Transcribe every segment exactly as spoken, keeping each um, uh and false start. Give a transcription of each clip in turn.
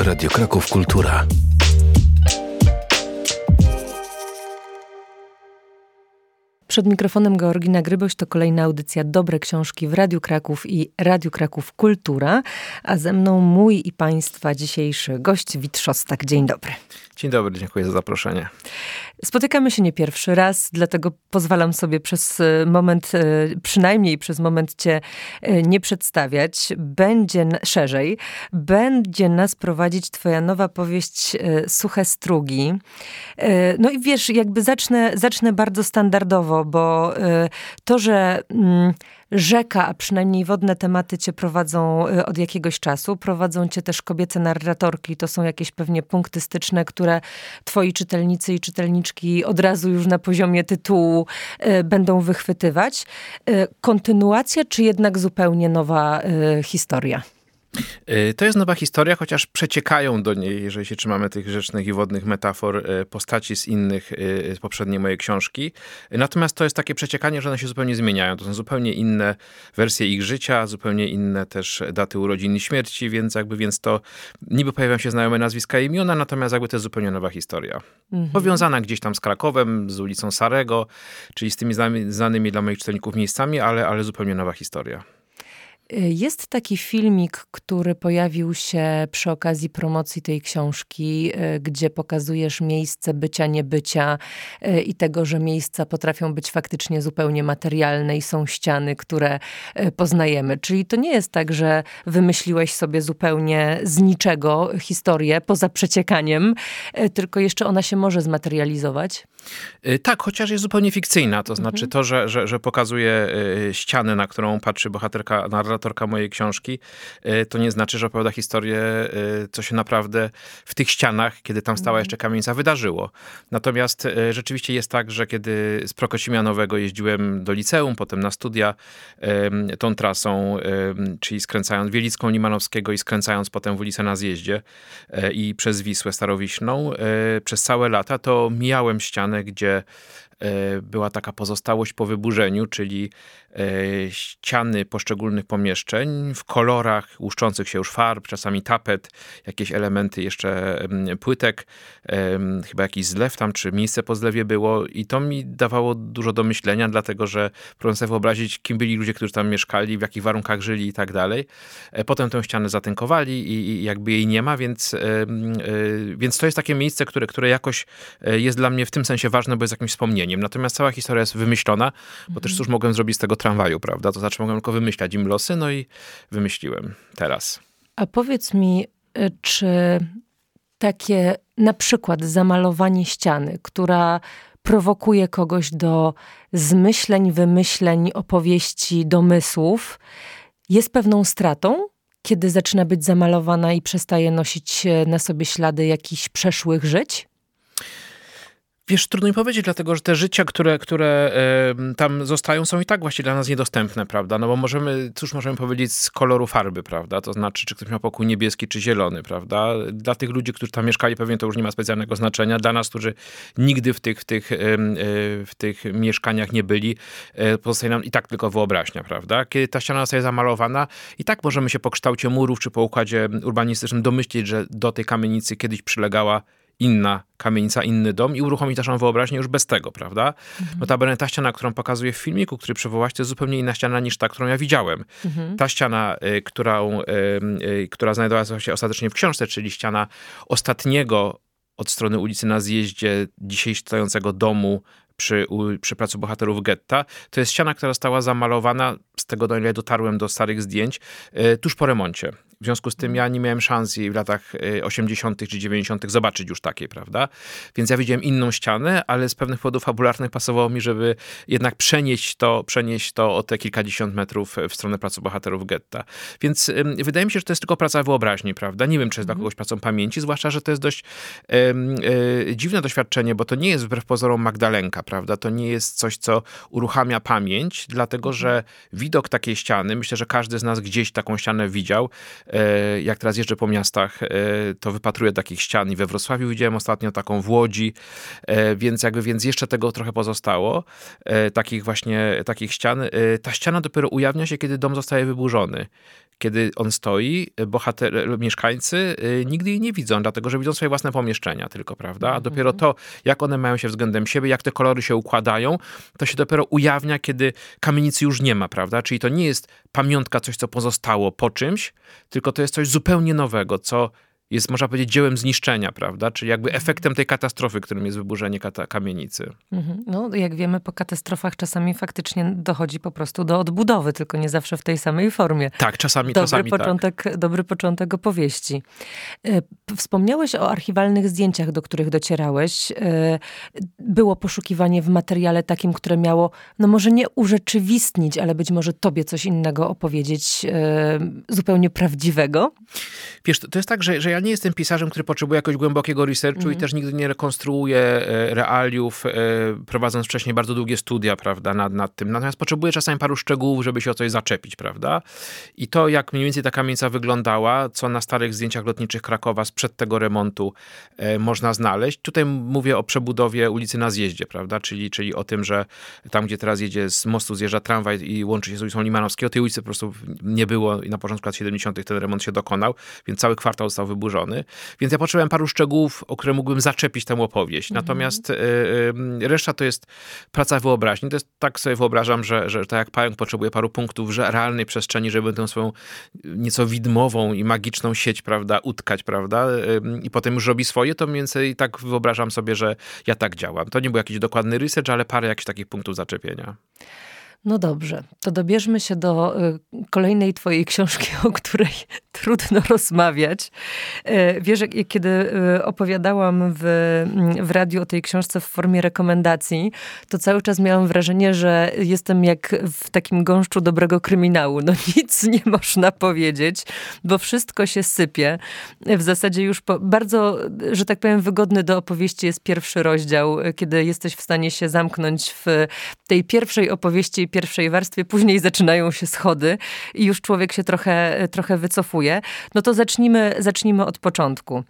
Radio Kraków Kultura. Przed mikrofonem Georgina Gryboś, to kolejna audycja Dobre Książki w Radiu Kraków i Radiu Kraków Kultura, a ze mną mój i państwa dzisiejszy gość Wit Szostak. Dzień dobry. Dzień dobry, dziękuję za zaproszenie. Spotykamy się nie pierwszy raz, dlatego pozwalam sobie przez moment, przynajmniej przez moment cię nie przedstawiać. Będzie szerzej, będzie nas prowadzić twoja nowa powieść Suche Strugi. No i wiesz, jakby zacznę, zacznę bardzo standardowo, bo to, że rzeka, a przynajmniej wodne tematy cię prowadzą od jakiegoś czasu. Prowadzą cię też kobiece narratorki. To są jakieś pewnie punkty styczne, które twoi czytelnicy i czytelniczki od razu już na poziomie tytułu y, będą wychwytywać. Y, kontynuacja, czy jednak zupełnie nowa y, historia? To jest nowa historia, chociaż przeciekają do niej, jeżeli się trzymamy tych rzecznych i wodnych metafor, postaci z innych, z poprzedniej mojej książki. Natomiast to jest takie przeciekanie, że one się zupełnie zmieniają. To są zupełnie inne wersje ich życia, zupełnie inne też daty urodzin i śmierci, więc jakby więc to niby pojawiają się znajome nazwiska i imiona, natomiast jakby to jest zupełnie nowa historia. Mhm. Powiązana gdzieś tam z Krakowem, z ulicą Sarego, czyli z tymi znanymi, znanymi dla moich czytelników miejscami, ale, ale zupełnie nowa historia. Jest taki filmik, który pojawił się przy okazji promocji tej książki, gdzie pokazujesz miejsce bycia, niebycia i tego, że miejsca potrafią być faktycznie zupełnie materialne i są ściany, które poznajemy. Czyli to nie jest tak, że wymyśliłeś sobie zupełnie z niczego historię poza przeciekaniem, tylko jeszcze ona się może zmaterializować. Tak, chociaż jest zupełnie fikcyjna. To znaczy mhm. to, że, że, że pokazuje ścianę, na którą patrzy bohaterka, narratorka mojej książki, to nie znaczy, że opowiada historię, co się naprawdę w tych ścianach, kiedy tam stała jeszcze kamienica, wydarzyło. Natomiast rzeczywiście jest tak, że kiedy z Prokocimianowego jeździłem do liceum, potem na studia tą trasą, czyli skręcając Wielicką Limanowskiego i skręcając potem w ulicę na zjeździe i przez Wisłę Starowiśną, przez całe lata, to mijałem ścianę, gdzie była taka pozostałość po wyburzeniu, czyli ściany poszczególnych pomieszczeń w kolorach łuszczących się już farb, czasami tapet, jakieś elementy jeszcze płytek, chyba jakiś zlew tam, czy miejsce po zlewie było i to mi dawało dużo do myślenia, dlatego że próbowałem sobie wyobrazić, kim byli ludzie, którzy tam mieszkali, w jakich warunkach żyli i tak dalej. Potem tę ścianę zatynkowali i jakby jej nie ma, więc, więc to jest takie miejsce, które, które jakoś jest dla mnie w tym sensie ważne, bo jest jakimś wspomnieniem. Natomiast cała historia jest wymyślona, bo mhm. też cóż mogłem zrobić z tego tramwaju, prawda? To znaczy mogłem tylko wymyślać im losy, no i wymyśliłem teraz. A powiedz mi, czy takie na przykład zamalowanie ściany, która prowokuje kogoś do zmyśleń, wymyśleń, opowieści, domysłów, jest pewną stratą, kiedy zaczyna być zamalowana i przestaje nosić na sobie ślady jakichś przeszłych żyć? Wiesz, trudno mi powiedzieć, dlatego że te życia, które, które y, tam zostają, są i tak właściwie dla nas niedostępne, prawda? No bo możemy, cóż możemy powiedzieć z koloru farby, prawda? To znaczy, czy ktoś miał pokój niebieski, czy zielony, prawda? Dla tych ludzi, którzy tam mieszkali, pewnie to już nie ma specjalnego znaczenia. Dla nas, którzy nigdy w tych, w tych, y, y, w tych mieszkaniach nie byli, y, pozostaje nam i tak tylko wyobraźnia, prawda? Kiedy ta ściana zostaje zamalowana, i tak możemy się po kształcie murów, czy po układzie urbanistycznym domyślić, że do tej kamienicy kiedyś przylegała inna kamienica, inny dom i uruchomić naszą wyobraźnię już bez tego, prawda? Mhm. Notabene ta ściana, którą pokazuję w filmiku, który przywołałaś, to jest zupełnie inna ściana niż ta, którą ja widziałem. Mhm. Ta ściana, y, którą, y, y, która znajdowała się ostatecznie w książce, czyli ściana ostatniego od strony ulicy na zjeździe dzisiaj stojącego domu przy, u, przy placu bohaterów getta, to jest ściana, która została zamalowana, z tego do ile dotarłem do starych zdjęć, y, tuż po remoncie. W związku z tym ja nie miałem szans jej w latach osiemdziesiątych czy dziewięćdziesiątych zobaczyć już takiej, prawda? Więc ja widziałem inną ścianę, ale z pewnych powodów fabularnych pasowało mi, żeby jednak przenieść to, przenieść to o te kilkadziesiąt metrów w stronę placu bohaterów getta. Więc ym, wydaje mi się, że to jest tylko praca wyobraźni, prawda? Nie wiem, czy jest mm. dla kogoś pracą pamięci, zwłaszcza, że to jest dość ym, y, dziwne doświadczenie, bo to nie jest wbrew pozorom Magdalenka, prawda? To nie jest coś, co uruchamia pamięć, dlatego, mm. że widok takiej ściany, myślę, że każdy z nas gdzieś taką ścianę widział. Jak teraz jeżdżę po miastach, to wypatruję takich ścian i we Wrocławiu widziałem ostatnio taką w Łodzi, więc jakby więc jeszcze tego trochę pozostało, takich właśnie takich ścian. Ta ściana dopiero ujawnia się, kiedy dom zostaje wyburzony. kiedy on stoi, bohater, mieszkańcy nigdy jej nie widzą, dlatego że widzą swoje własne pomieszczenia tylko, prawda? A dopiero to, jak one mają się względem siebie, jak te kolory się układają, to się dopiero ujawnia, kiedy kamienicy już nie ma, prawda? Czyli to nie jest pamiątka, coś, co pozostało po czymś, tylko to jest coś zupełnie nowego, co jest, można powiedzieć, dziełem zniszczenia, prawda? Czyli jakby efektem tej katastrofy, którym jest wyburzenie kata- kamienicy. Mhm. No, jak wiemy, po katastrofach czasami faktycznie dochodzi po prostu do odbudowy, tylko nie zawsze w tej samej formie. Tak, czasami, dobry czasami początek, tak. Dobry początek opowieści. Wspomniałeś o archiwalnych zdjęciach, do których docierałeś. Było poszukiwanie w materiale takim, które miało, no może nie urzeczywistnić, ale być może tobie coś innego opowiedzieć, zupełnie prawdziwego? Wiesz, to jest tak, że, że ja nie jestem pisarzem, który potrzebuje jakiegoś głębokiego researchu mm. i też nigdy nie rekonstruuję realiów, prowadząc wcześniej bardzo długie studia, prawda, nad, nad tym. Natomiast potrzebuję czasami paru szczegółów, żeby się o coś zaczepić, prawda? I to, jak mniej więcej ta kamienica wyglądała, co na starych zdjęciach lotniczych Krakowa sprzed tego remontu e, można znaleźć. Tutaj mówię o przebudowie ulicy na Zjeździe, prawda? Czyli, czyli o tym, że tam, gdzie teraz jedzie z mostu, zjeżdża tramwaj i łączy się z ulicą Limanowskiego, tej ulicy po prostu nie było i na początku lat siedemdziesiątych ten remont się dokonał, więc cały kwartał został wyburzony. Więc ja potrzebowałem paru szczegółów, o które mógłbym zaczepić tę opowieść. Mhm. Natomiast y, y, reszta to jest praca wyobraźni. To jest, tak sobie wyobrażam, że, że tak jak pająk potrzebuje paru punktów że realnej przestrzeni, żeby tę swoją nieco widmową i magiczną sieć, prawda, utkać, prawda, y, i potem już robi swoje, to mniej więcej tak wyobrażam sobie, że ja tak działam. To nie był jakiś dokładny research, ale parę jakichś takich punktów zaczepienia. No dobrze, to dobierzmy się do y, kolejnej twojej książki, o której trudno rozmawiać. Y, wiesz, jak, kiedy y, opowiadałam w, w radiu o tej książce w formie rekomendacji, to cały czas miałam wrażenie, że jestem jak w takim gąszczu dobrego kryminału. No nic nie można powiedzieć, bo wszystko się sypie. W zasadzie już po, bardzo, że tak powiem, wygodny do opowieści jest pierwszy rozdział, kiedy jesteś w stanie się zamknąć w tej pierwszej opowieści, pierwszej warstwie, później zaczynają się schody i już człowiek się trochę, trochę wycofuje. No to zacznijmy, zacznijmy od początku.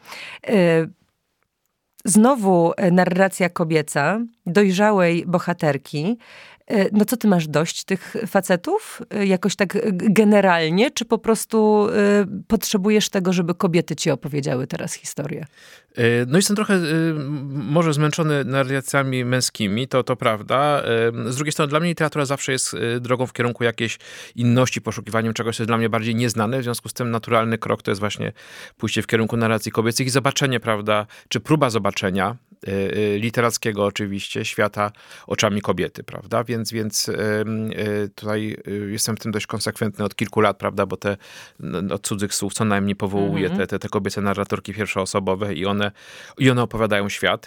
Znowu narracja kobieca, dojrzałej bohaterki. No co, ty masz dość tych facetów? Jakoś tak generalnie? Czy po prostu y, potrzebujesz tego, żeby kobiety ci opowiedziały teraz historię? No jestem trochę y, może zmęczony narracjami męskimi, to, to prawda. Y, z drugiej strony dla mnie literatura zawsze jest y, drogą w kierunku jakiejś inności, poszukiwaniem czegoś, co jest dla mnie bardziej nieznane. W związku z tym naturalny krok to jest właśnie pójście w kierunku narracji kobiecych i zobaczenie, prawda, czy próba zobaczenia y, y, literackiego oczywiście świata oczami kobiety, prawda. Więc, więc y, y, tutaj y, jestem w tym dość konsekwentny od kilku lat, prawda, bo te no, od cudzych słów co najmniej powołuję mm-hmm. te, te, te kobiece narratorki pierwszoosobowe i one I one opowiadają świat.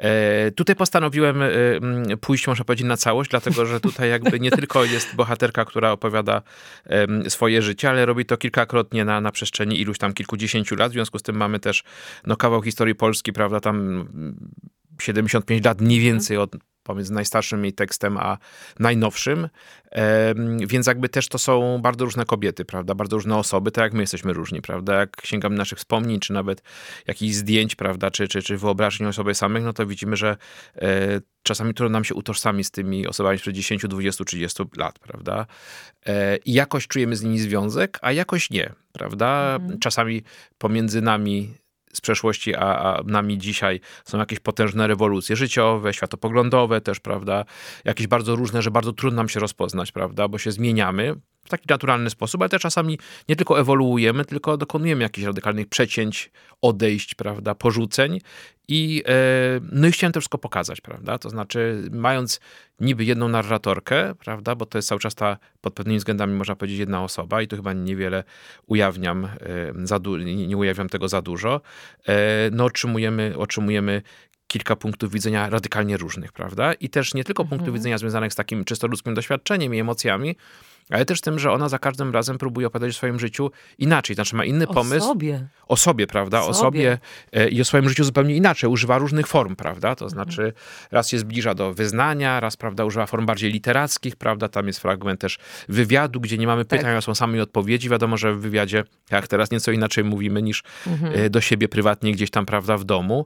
E, tutaj postanowiłem e, pójść, można powiedzieć, na całość, dlatego, że tutaj jakby nie tylko jest bohaterka, która opowiada e, swoje życie, ale robi to kilkakrotnie na, na przestrzeni iluś tam kilkudziesięciu lat. W związku z tym mamy też no, kawał historii Polski, prawda, tam siedemdziesiąt pięć lat mniej więcej od pomiędzy najstarszym jej tekstem a najnowszym. E, więc jakby też to są bardzo różne kobiety, prawda? Bardzo różne osoby, tak jak my jesteśmy różni, prawda? Jak sięgamy naszych wspomnień, czy nawet jakichś zdjęć, prawda? Czy, czy, czy wyobrażeń o sobie samych, no to widzimy, że e, czasami trudno nam się utożsamić z tymi osobami sprzed dziesięć, dwadzieścia, trzydzieści lat, prawda? E, I jakoś czujemy z nimi związek, a jakoś nie, prawda? Mhm. Czasami pomiędzy nami z przeszłości, a, a nami dzisiaj są jakieś potężne rewolucje życiowe, światopoglądowe też, prawda? Jakieś bardzo różne, że bardzo trudno nam się rozpoznać, prawda? Bo się zmieniamy w taki naturalny sposób, ale też czasami nie tylko ewoluujemy, tylko dokonujemy jakichś radykalnych przecięć, odejść, prawda? Porzuceń. I, e, no i chciałem to wszystko pokazać, prawda? To znaczy, mając niby jedną narratorkę, prawda? Bo to jest cały czas ta, pod pewnymi względami można powiedzieć, jedna osoba i tu chyba niewiele ujawniam, e, za du- nie, nie ujawniam tego za dużo. E, no otrzymujemy, otrzymujemy kilka punktów widzenia radykalnie różnych, prawda? I też nie tylko mhm. punktów widzenia związanych z takim czysto ludzkim doświadczeniem i emocjami, ale też tym, że ona za każdym razem próbuje opowiadać o swoim życiu inaczej. Znaczy ma inny o pomysł. Sobie. O sobie, prawda? O sobie. sobie i o swoim życiu zupełnie inaczej. Używa różnych form, prawda? To znaczy mhm. raz się zbliża do wyznania, raz, prawda, używa form bardziej literackich, prawda? Tam jest fragment też wywiadu, gdzie nie mamy pytań, tak. a są same odpowiedzi. Wiadomo, że w wywiadzie, jak teraz nieco inaczej mówimy niż mhm. do siebie prywatnie gdzieś tam, prawda, w domu.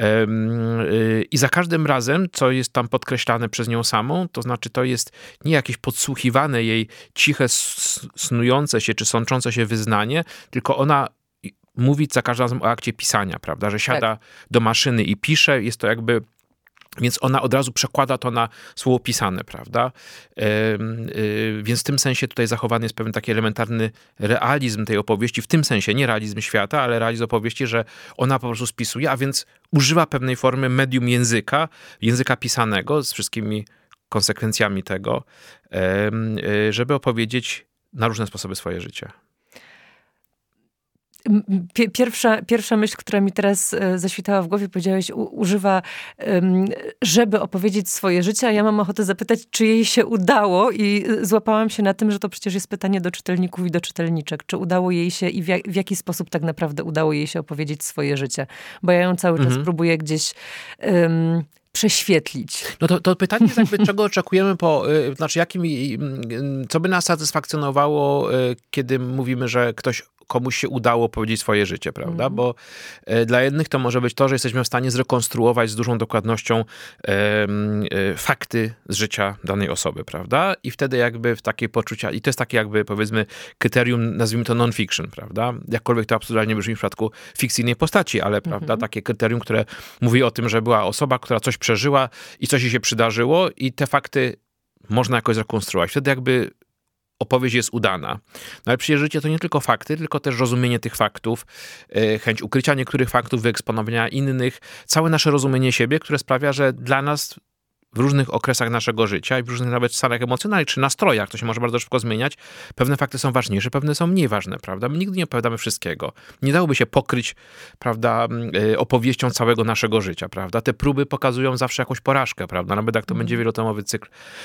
I za każdym razem, co jest tam podkreślane przez nią samą, to znaczy to jest nie jakieś podsłuchiwane jej ciche, snujące się, czy sączące się wyznanie, tylko ona mówi za każdym razem o akcie pisania, prawda, że siada tak. do maszyny i pisze, jest to jakby... Więc ona od razu przekłada to na słowo pisane, prawda? Yy, yy, więc w tym sensie tutaj zachowany jest pewien taki elementarny realizm tej opowieści, w tym sensie nie realizm świata, ale realizm opowieści, że ona po prostu spisuje, a więc używa pewnej formy medium języka, języka pisanego z wszystkimi konsekwencjami tego, yy, yy, żeby opowiedzieć na różne sposoby swoje życie. Pierwsza, pierwsza myśl, która mi teraz zaświtała w głowie, powiedziałeś, u, używa, żeby opowiedzieć swoje życie, a ja mam ochotę zapytać, czy jej się udało i złapałam się na tym, że to przecież jest pytanie do czytelników i do czytelniczek. Czy udało jej się i w, jak, w jaki sposób tak naprawdę udało jej się opowiedzieć swoje życie? Bo ja ją cały czas mhm. próbuję gdzieś... Um, prześwietlić. No to, to pytanie jest jakby, czego oczekujemy po, y, znaczy jakim, y, y, co by nas satysfakcjonowało, y, kiedy mówimy, że ktoś komuś się udało powiedzieć swoje życie, prawda? Mm. Bo y, dla jednych to może być to, że jesteśmy w stanie zrekonstruować z dużą dokładnością y, y, fakty z życia danej osoby, prawda? I wtedy jakby w takiej poczucia, i to jest takie jakby powiedzmy kryterium, nazwijmy to non-fiction, prawda? Jakkolwiek to absurdalnie brzmi w przypadku fikcyjnej postaci, ale prawda, mm-hmm. takie kryterium, które mówi o tym, że była osoba, która coś przeżyła i coś jej się przydarzyło i te fakty można jakoś zrekonstruować. Wtedy jakby opowieść jest udana. No ale przecież życie to nie tylko fakty, tylko też rozumienie tych faktów, chęć ukrycia niektórych faktów, wyeksponowania innych, całe nasze rozumienie siebie, które sprawia, że dla nas w różnych okresach naszego życia i w różnych nawet stanach emocjonalnych czy nastrojach, to się może bardzo szybko zmieniać, pewne fakty są ważniejsze, pewne są mniej ważne, prawda? My nigdy nie opowiadamy wszystkiego. Nie dałoby się pokryć, prawda, opowieścią całego naszego życia, prawda? Te próby pokazują zawsze jakąś porażkę, prawda? Nawet jak to będzie wielotomowy cykl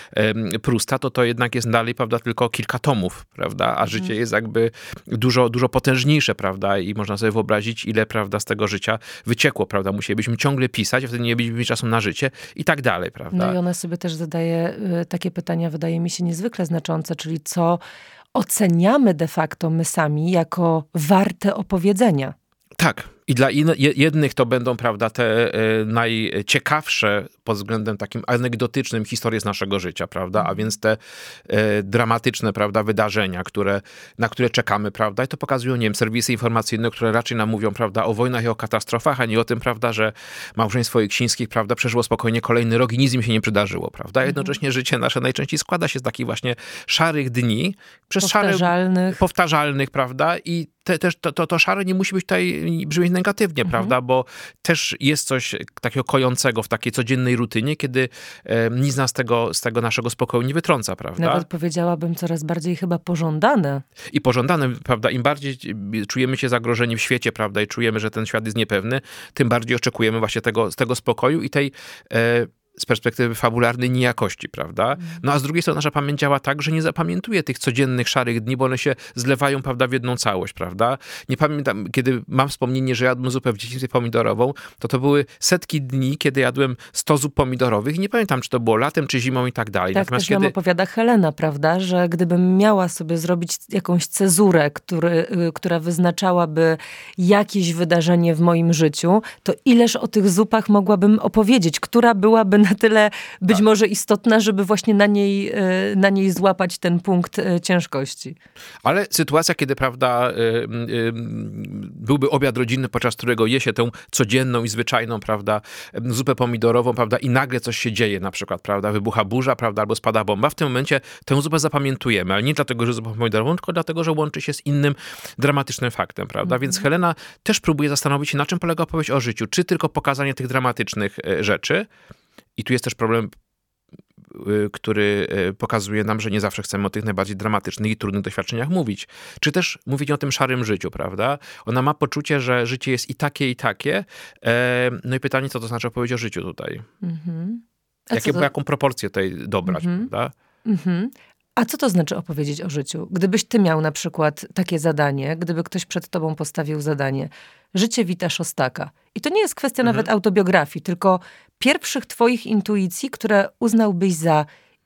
Prusta, to to jednak jest dalej, prawda, tylko kilka tomów, prawda? A życie jest jakby dużo, dużo potężniejsze, prawda? I można sobie wyobrazić, ile, prawda, z tego życia wyciekło, prawda? Musielibyśmy ciągle pisać, a wtedy nie mielibyśmy czasu na życie i tak dalej, prawda? No i ona sobie też zadaje y, takie pytania, wydaje mi się niezwykle znaczące, czyli co oceniamy de facto my sami jako warte opowiedzenia. Tak. I dla in, jednych to będą, prawda, te y, najciekawsze pod względem takim anegdotycznym historie z naszego życia, prawda, a więc te y, dramatyczne, prawda, wydarzenia, które, na które czekamy, prawda, i to pokazują, nie wiem, serwisy informacyjne, które raczej nam mówią, prawda, o wojnach i o katastrofach, a nie o tym, prawda, że małżeństwo Iksińskich, prawda, przeżyło spokojnie kolejny rok i nic im się nie przydarzyło, prawda, jednocześnie życie nasze najczęściej składa się z takich właśnie szarych dni, przez powtarzalnych, szare, powtarzalnych, prawda, i te, też to, to, to szare nie musi być tutaj brzmieć negatywnie, mhm. prawda, bo też jest coś takiego kojącego w takiej codziennej rutynie, kiedy e, nic nas tego, z tego naszego spokoju nie wytrąca, prawda. Nawet powiedziałabym coraz bardziej chyba pożądane. I pożądane, prawda, im bardziej czujemy się zagrożeni w świecie, prawda, i czujemy, że ten świat jest niepewny, tym bardziej oczekujemy właśnie tego, tego spokoju i tej e, z perspektywy fabularnej niejakości, prawda? No a z drugiej strony nasza pamięć działa tak, że nie zapamiętuje tych codziennych szarych dni, bo one się zlewają, prawda, w jedną całość, prawda? Nie pamiętam, kiedy mam wspomnienie, że jadłem zupę w dzieciństwie pomidorową, to to były setki dni, kiedy jadłem sto zup pomidorowych i nie pamiętam, czy to było latem, czy zimą i tak dalej. Tak, Natomiast też kiedy... nam opowiada Helena, prawda, że gdybym miała sobie zrobić jakąś cezurę, który, która wyznaczałaby jakieś wydarzenie w moim życiu, to ileż o tych zupach mogłabym opowiedzieć, która byłaby na tyle być tak. może istotna, żeby właśnie na niej, na niej złapać ten punkt ciężkości. Ale sytuacja, kiedy, prawda, byłby obiad rodzinny, podczas którego je się tę codzienną i zwyczajną, prawda, zupę pomidorową, prawda, i nagle coś się dzieje, na przykład, prawda, wybucha burza, prawda, albo spada bomba, w tym momencie tę zupę zapamiętujemy, ale nie dlatego, że zupę pomidorową, tylko dlatego, że łączy się z innym dramatycznym faktem, prawda, mm-hmm. więc Helena też próbuje zastanowić się, na czym polega opowieść o życiu, czy tylko pokazanie tych dramatycznych rzeczy. I tu jest też problem, który pokazuje nam, że nie zawsze chcemy o tych najbardziej dramatycznych i trudnych doświadczeniach mówić. Czy też mówić o tym szarym życiu, prawda? Ona ma poczucie, że życie jest i takie, i takie. No i pytanie, co to znaczy opowiedzieć o życiu tutaj? Mm-hmm. Jakie, to... Jaką proporcję tutaj dobrać, mm-hmm. prawda? Mm-hmm. A co to znaczy opowiedzieć o życiu? Gdybyś ty miał na przykład takie zadanie, gdyby ktoś przed tobą postawił zadanie, życie Wita Szostaka. I to nie jest kwestia mhm. nawet autobiografii, tylko pierwszych twoich intuicji, które uznałbyś za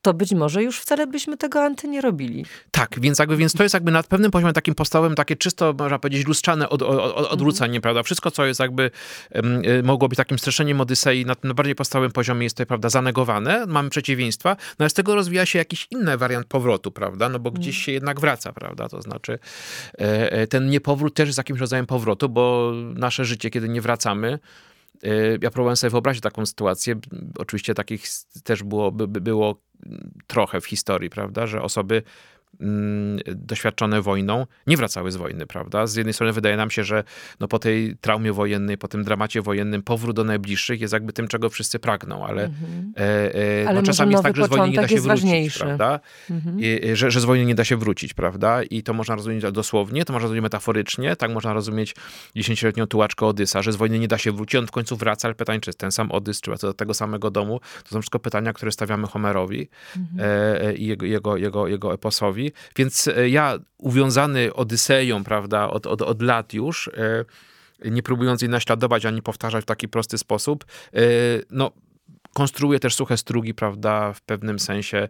to być może już wcale byśmy tego Anty nie robili. Tak, więc jakby, więc to jest jakby na pewnym poziomie takim podstawowym, takie czysto, można powiedzieć, lustrzane od, od, od, odwrócenie, mhm. prawda? Wszystko, co jest jakby, um, mogło być takim streszeniem Odysei, na tym bardziej podstawowym poziomie jest tutaj, prawda, zanegowane, mamy przeciwieństwa, no ale z tego rozwija się jakiś inny wariant powrotu, prawda? No bo mhm. gdzieś się jednak wraca, prawda? To znaczy e, ten niepowrót też jest jakimś rodzajem powrotu, bo nasze życie, kiedy nie wracamy, ja próbowałem sobie wyobrazić taką sytuację. Oczywiście takich też było, by, było trochę w historii, prawda, że osoby mm, doświadczone wojną nie wracały z wojny, prawda. Z jednej strony wydaje nam się, że no, po tej traumie wojennej, po tym dramacie wojennym powrót do najbliższych jest jakby tym, czego wszyscy pragną, ale, mm-hmm. e, e, ale no, czasami jest tak, że z wojny nie da się wrócić, ważniejszy. prawda. Mm-hmm. I, że, że z wojny nie da się wrócić, prawda. I to można rozumieć dosłownie, to można rozumieć metaforycznie, tak można rozumieć dziesięcioletnią tułaczkę Odysa, że z wojny nie da się wrócić, on w końcu wraca, ale pytanie, czy jest ten sam Odys, czy do tego samego domu, to są wszystko pytania, które stawiamy Homerowi mm-hmm. e, i jego, jego, jego, jego eposowi. Więc ja uwiązany Odyseją, prawda, od, od, od lat już, nie próbując jej naśladować ani powtarzać w taki prosty sposób, no, konstruuję też suche strugi, prawda, w pewnym sensie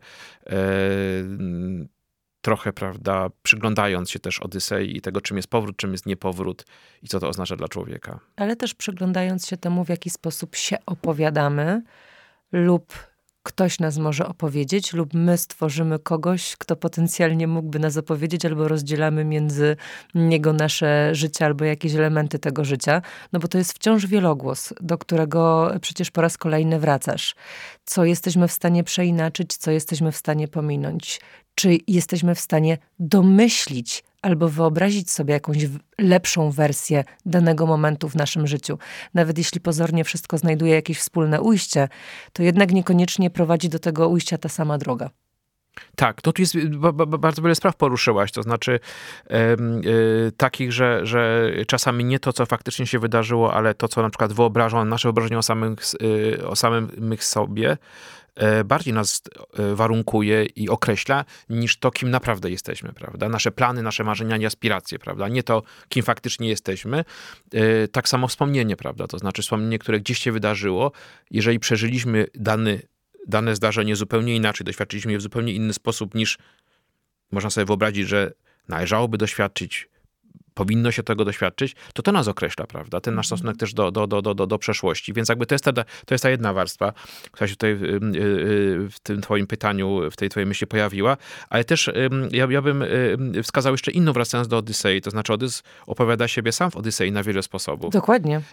trochę, prawda, przyglądając się też Odysei i tego, czym jest powrót, czym jest niepowrót i co to oznacza dla człowieka. Ale też przyglądając się temu, w jaki sposób się opowiadamy lub ktoś nas może opowiedzieć lub my stworzymy kogoś, kto potencjalnie mógłby nas opowiedzieć, albo rozdzielamy między niego nasze życie, albo jakieś elementy tego życia. No bo to jest wciąż wielogłos, do którego przecież po raz kolejny wracasz. Co jesteśmy w stanie przeinaczyć, co jesteśmy w stanie pominąć. Czy jesteśmy w stanie domyślić albo wyobrazić sobie jakąś lepszą wersję danego momentu w naszym życiu. Nawet jeśli pozornie wszystko znajduje jakieś wspólne ujście, to jednak niekoniecznie prowadzi do tego ujścia ta sama droga. Tak, to tu jest b- b- bardzo wiele spraw poruszyłaś, to znaczy yy, yy, takich, że, że czasami nie to, co faktycznie się wydarzyło, ale to, co na przykład wyobrażam, nasze wyobrażenie o samym, yy, o samym sobie, bardziej nas warunkuje i określa, niż to, kim naprawdę jesteśmy, prawda? Nasze plany, nasze marzenia i aspiracje, prawda? Nie to, kim faktycznie jesteśmy. Tak samo wspomnienie, prawda? To znaczy wspomnienie, które gdzieś się wydarzyło, jeżeli przeżyliśmy dany, dane zdarzenie zupełnie inaczej, doświadczyliśmy je w zupełnie inny sposób, niż można sobie wyobrazić, że należałoby doświadczyć, powinno się tego doświadczyć, to to nas określa, prawda? Ten nasz stosunek też do, do, do, do, do przeszłości. Więc jakby to jest, ta, to jest ta jedna warstwa, która się tutaj w tym twoim pytaniu, w tej twojej myśli pojawiła, ale też ja, ja bym wskazał jeszcze inną, wracając do Odysei, to znaczy Odys opowiada siebie sam w Odysei na wiele sposobów. Dokładnie.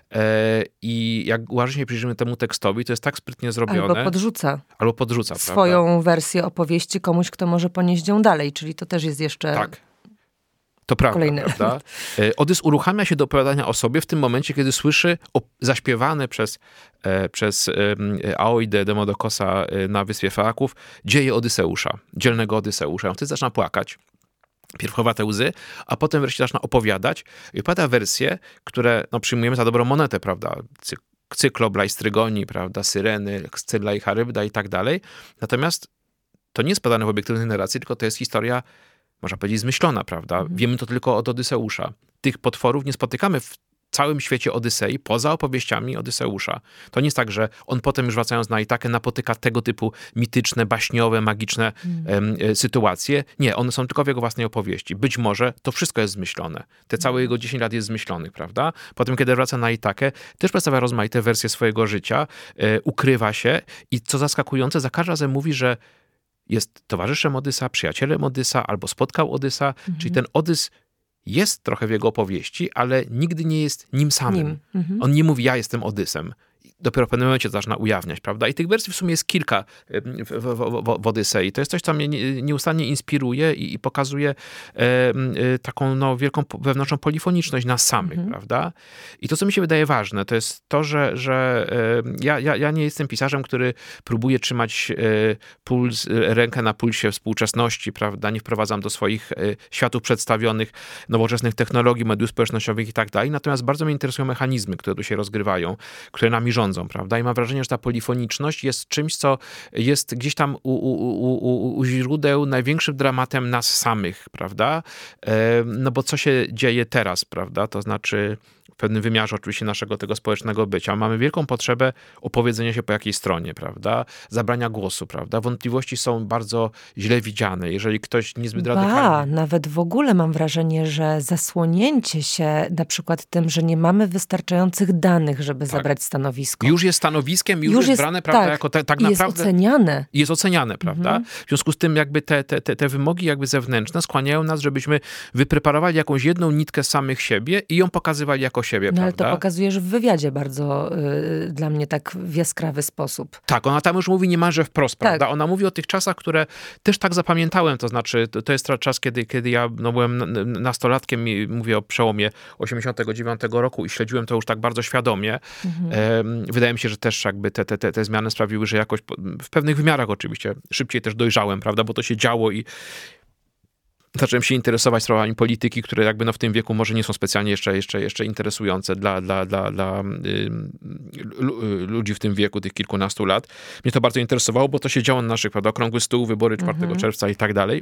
I jak uważnie przyjrzymy temu tekstowi, to jest tak sprytnie zrobione. Albo podrzuca. Albo podrzuca, swoją prawda? wersję opowieści komuś, kto może ponieść ją dalej, czyli to też jest jeszcze... Tak. To prawda, Kolejny. prawda? Odys uruchamia się do opowiadania o sobie w tym momencie, kiedy słyszy o, zaśpiewane przez, e, przez e, Aoidę Demodokosa na wyspie Feaków dzieje Odyseusza, dzielnego Odyseusza. On wtedy zaczyna płakać. Pierw chowa te łzy, a potem wreszcie zaczyna opowiadać. I opowiada wersje, które no, przyjmujemy za dobrą monetę, prawda? Cyk, Cyklobla i Strygoni, prawda? Syreny, Scylla i Charybda i tak dalej. Natomiast to nie jest podane w obiektywnej narracji, tylko to jest historia, można powiedzieć, zmyślona, prawda? Mhm. Wiemy to tylko od Odyseusza. Tych potworów nie spotykamy w całym świecie Odysei, poza opowieściami Odyseusza. To nie jest tak, że on potem już wracając na Itakę napotyka tego typu mityczne, baśniowe, magiczne mhm. em, sytuacje. Nie, one są tylko w jego własnej opowieści. Być może to wszystko jest zmyślone. Te całe jego dziesięć lat jest zmyślonych, prawda? Potem, kiedy wraca na Itakę, też przedstawia rozmaite wersje swojego życia, e, ukrywa się i co zaskakujące, za każdym razem mówi, że jest towarzyszem Odysa, przyjacielem Odysa, albo spotkał Odysa, mhm. czyli ten Odys jest trochę w jego opowieści, ale nigdy nie jest nim samym. Nim. Mhm. On nie mówi, ja jestem Odysem. Dopiero w pewnym momencie zaczyna ujawniać, prawda? I tych wersji w sumie jest kilka w, w, w, w Odysei. To jest coś, co mnie nieustannie inspiruje i, i pokazuje e, e, taką no, wielką wewnętrzną polifoniczność nas samych, mhm. prawda? I to, co mi się wydaje ważne, to jest to, że, że e, ja, ja, ja nie jestem pisarzem, który próbuje trzymać e, puls, rękę na pulsie współczesności, prawda? Nie wprowadzam do swoich e, światów przedstawionych nowoczesnych technologii, mediów społecznościowych i tak dalej. Natomiast bardzo mnie interesują mechanizmy, które tu się rozgrywają, które nami rządzą, prawda? I mam wrażenie, że ta polifoniczność jest czymś, co jest gdzieś tam u, u, u, u źródeł największym dramatem nas samych, prawda? No bo co się dzieje teraz, prawda? To znaczy pewnym wymiarze oczywiście naszego tego społecznego bycia. Mamy wielką potrzebę opowiedzenia się po jakiejś stronie, prawda? Zabrania głosu, prawda? Wątpliwości są bardzo źle widziane. Jeżeli ktoś niezbyt Ba, radykalnie... nawet w ogóle mam wrażenie, że zasłonięcie się na przykład tym, że nie mamy wystarczających danych, żeby tak. zabrać stanowisko. Już jest stanowiskiem, już, już jest, jest brane, prawda, tak, jako te, tak i naprawdę... jest oceniane. Jest oceniane, prawda? Mhm. W związku z tym jakby te, te, te, te wymogi jakby zewnętrzne skłaniają nas, żebyśmy wypreparowali jakąś jedną nitkę z samych siebie i ją pokazywali jako siebie, no, prawda? Ale to pokazujesz w wywiadzie bardzo y, dla mnie tak w jaskrawy sposób. Tak, ona tam już mówi niemalże wprost, tak. prawda? Ona mówi o tych czasach, które też tak zapamiętałem, to znaczy to, to jest czas, kiedy, kiedy ja no, byłem nastolatkiem i mówię o przełomie osiemdziesiątego dziewiątego roku i śledziłem to już tak bardzo świadomie. Mhm. E, wydaje mi się, że też jakby te, te, te, te zmiany sprawiły, że jakoś w pewnych wymiarach oczywiście szybciej też dojrzałem, prawda? Bo to się działo i zacząłem się interesować sprawami polityki, które jakby no w tym wieku może nie są specjalnie jeszcze, jeszcze, jeszcze interesujące dla, dla, dla, dla y, ludzi w tym wieku, tych kilkunastu lat. Mnie to bardzo interesowało, bo to się działo na naszych, prawda, okrągły stół, wybory czwartego mhm. czerwca i tak dalej.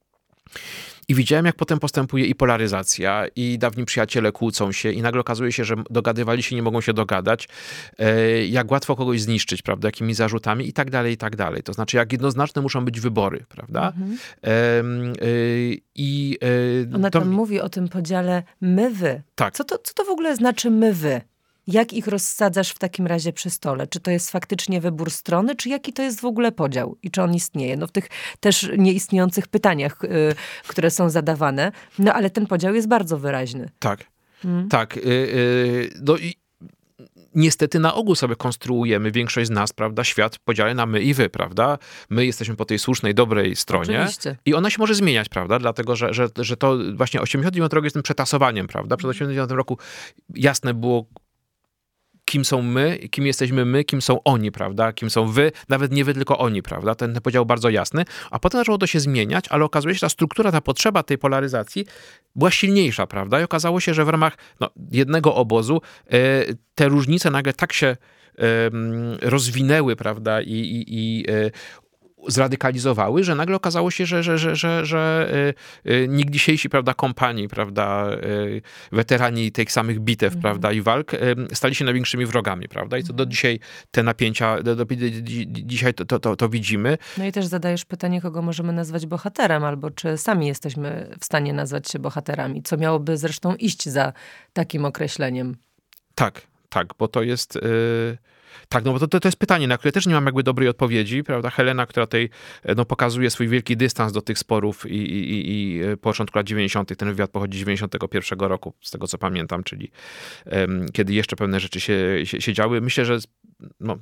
I widziałem, jak potem postępuje i polaryzacja, i dawni przyjaciele kłócą się, i nagle okazuje się, że dogadywali się, nie mogą się dogadać, e, jak łatwo kogoś zniszczyć, prawda, jakimi zarzutami i tak dalej, i tak dalej. To znaczy, jak jednoznaczne muszą być wybory, prawda? Mhm. E, e, i, e, Ona to... tam mówi o tym podziale my-wy. Tak. Co to, co to w ogóle znaczy my-wy? Jak ich rozsadzasz w takim razie przy stole? Czy to jest faktycznie wybór strony, czy jaki to jest w ogóle podział? I czy on istnieje? No w tych też nieistniejących pytaniach, y, które są zadawane. No ale ten podział jest bardzo wyraźny. Tak, hmm. tak. Y, y, no i niestety na ogół sobie konstruujemy, większość z nas, prawda, świat w podziale na my i wy, prawda? My jesteśmy po tej słusznej, dobrej stronie. Oczywiście. I ona się może zmieniać, prawda? Dlatego, że, że, że to właśnie osiemdziesiąty dziewiąty rok jest tym przetasowaniem, prawda? Przed osiemdziesiątym dziewiątym roku jasne było, kim są my, kim jesteśmy my, kim są oni, prawda? Kim są wy, nawet nie wy, tylko oni, prawda? Ten, ten podział bardzo jasny. A potem zaczęło to się zmieniać, ale okazuje się, że ta struktura, ta potrzeba tej polaryzacji była silniejsza, prawda? I okazało się, że w ramach no, jednego obozu y, te różnice nagle tak się y, rozwinęły, prawda? I, i, i y, zradykalizowały, że nagle okazało się, że, że, że, że, że y, y, nigdysiejsi, prawda, kompanii, prawda, y, weterani tych samych bitew, mm. prawda, i walk y, stali się największymi wrogami, prawda, i to do dzisiaj te napięcia, do, do, do, dzisiaj to, to, to, to widzimy. No i też zadajesz pytanie, kogo możemy nazwać bohaterem, albo czy sami jesteśmy w stanie nazwać się bohaterami, co miałoby zresztą iść za takim określeniem. Tak, tak, bo to jest... Y, Tak, no bo to, to jest pytanie, na które też nie mam jakby dobrej odpowiedzi, prawda? Helena, która tutaj no, pokazuje swój wielki dystans do tych sporów i, i, i, i początku lat dziewięćdziesiątych. Ten wywiad pochodzi z dziewięćdziesiątego pierwszego roku, z tego co pamiętam, czyli um, kiedy jeszcze pewne rzeczy się, się, się działy. Myślę, że no,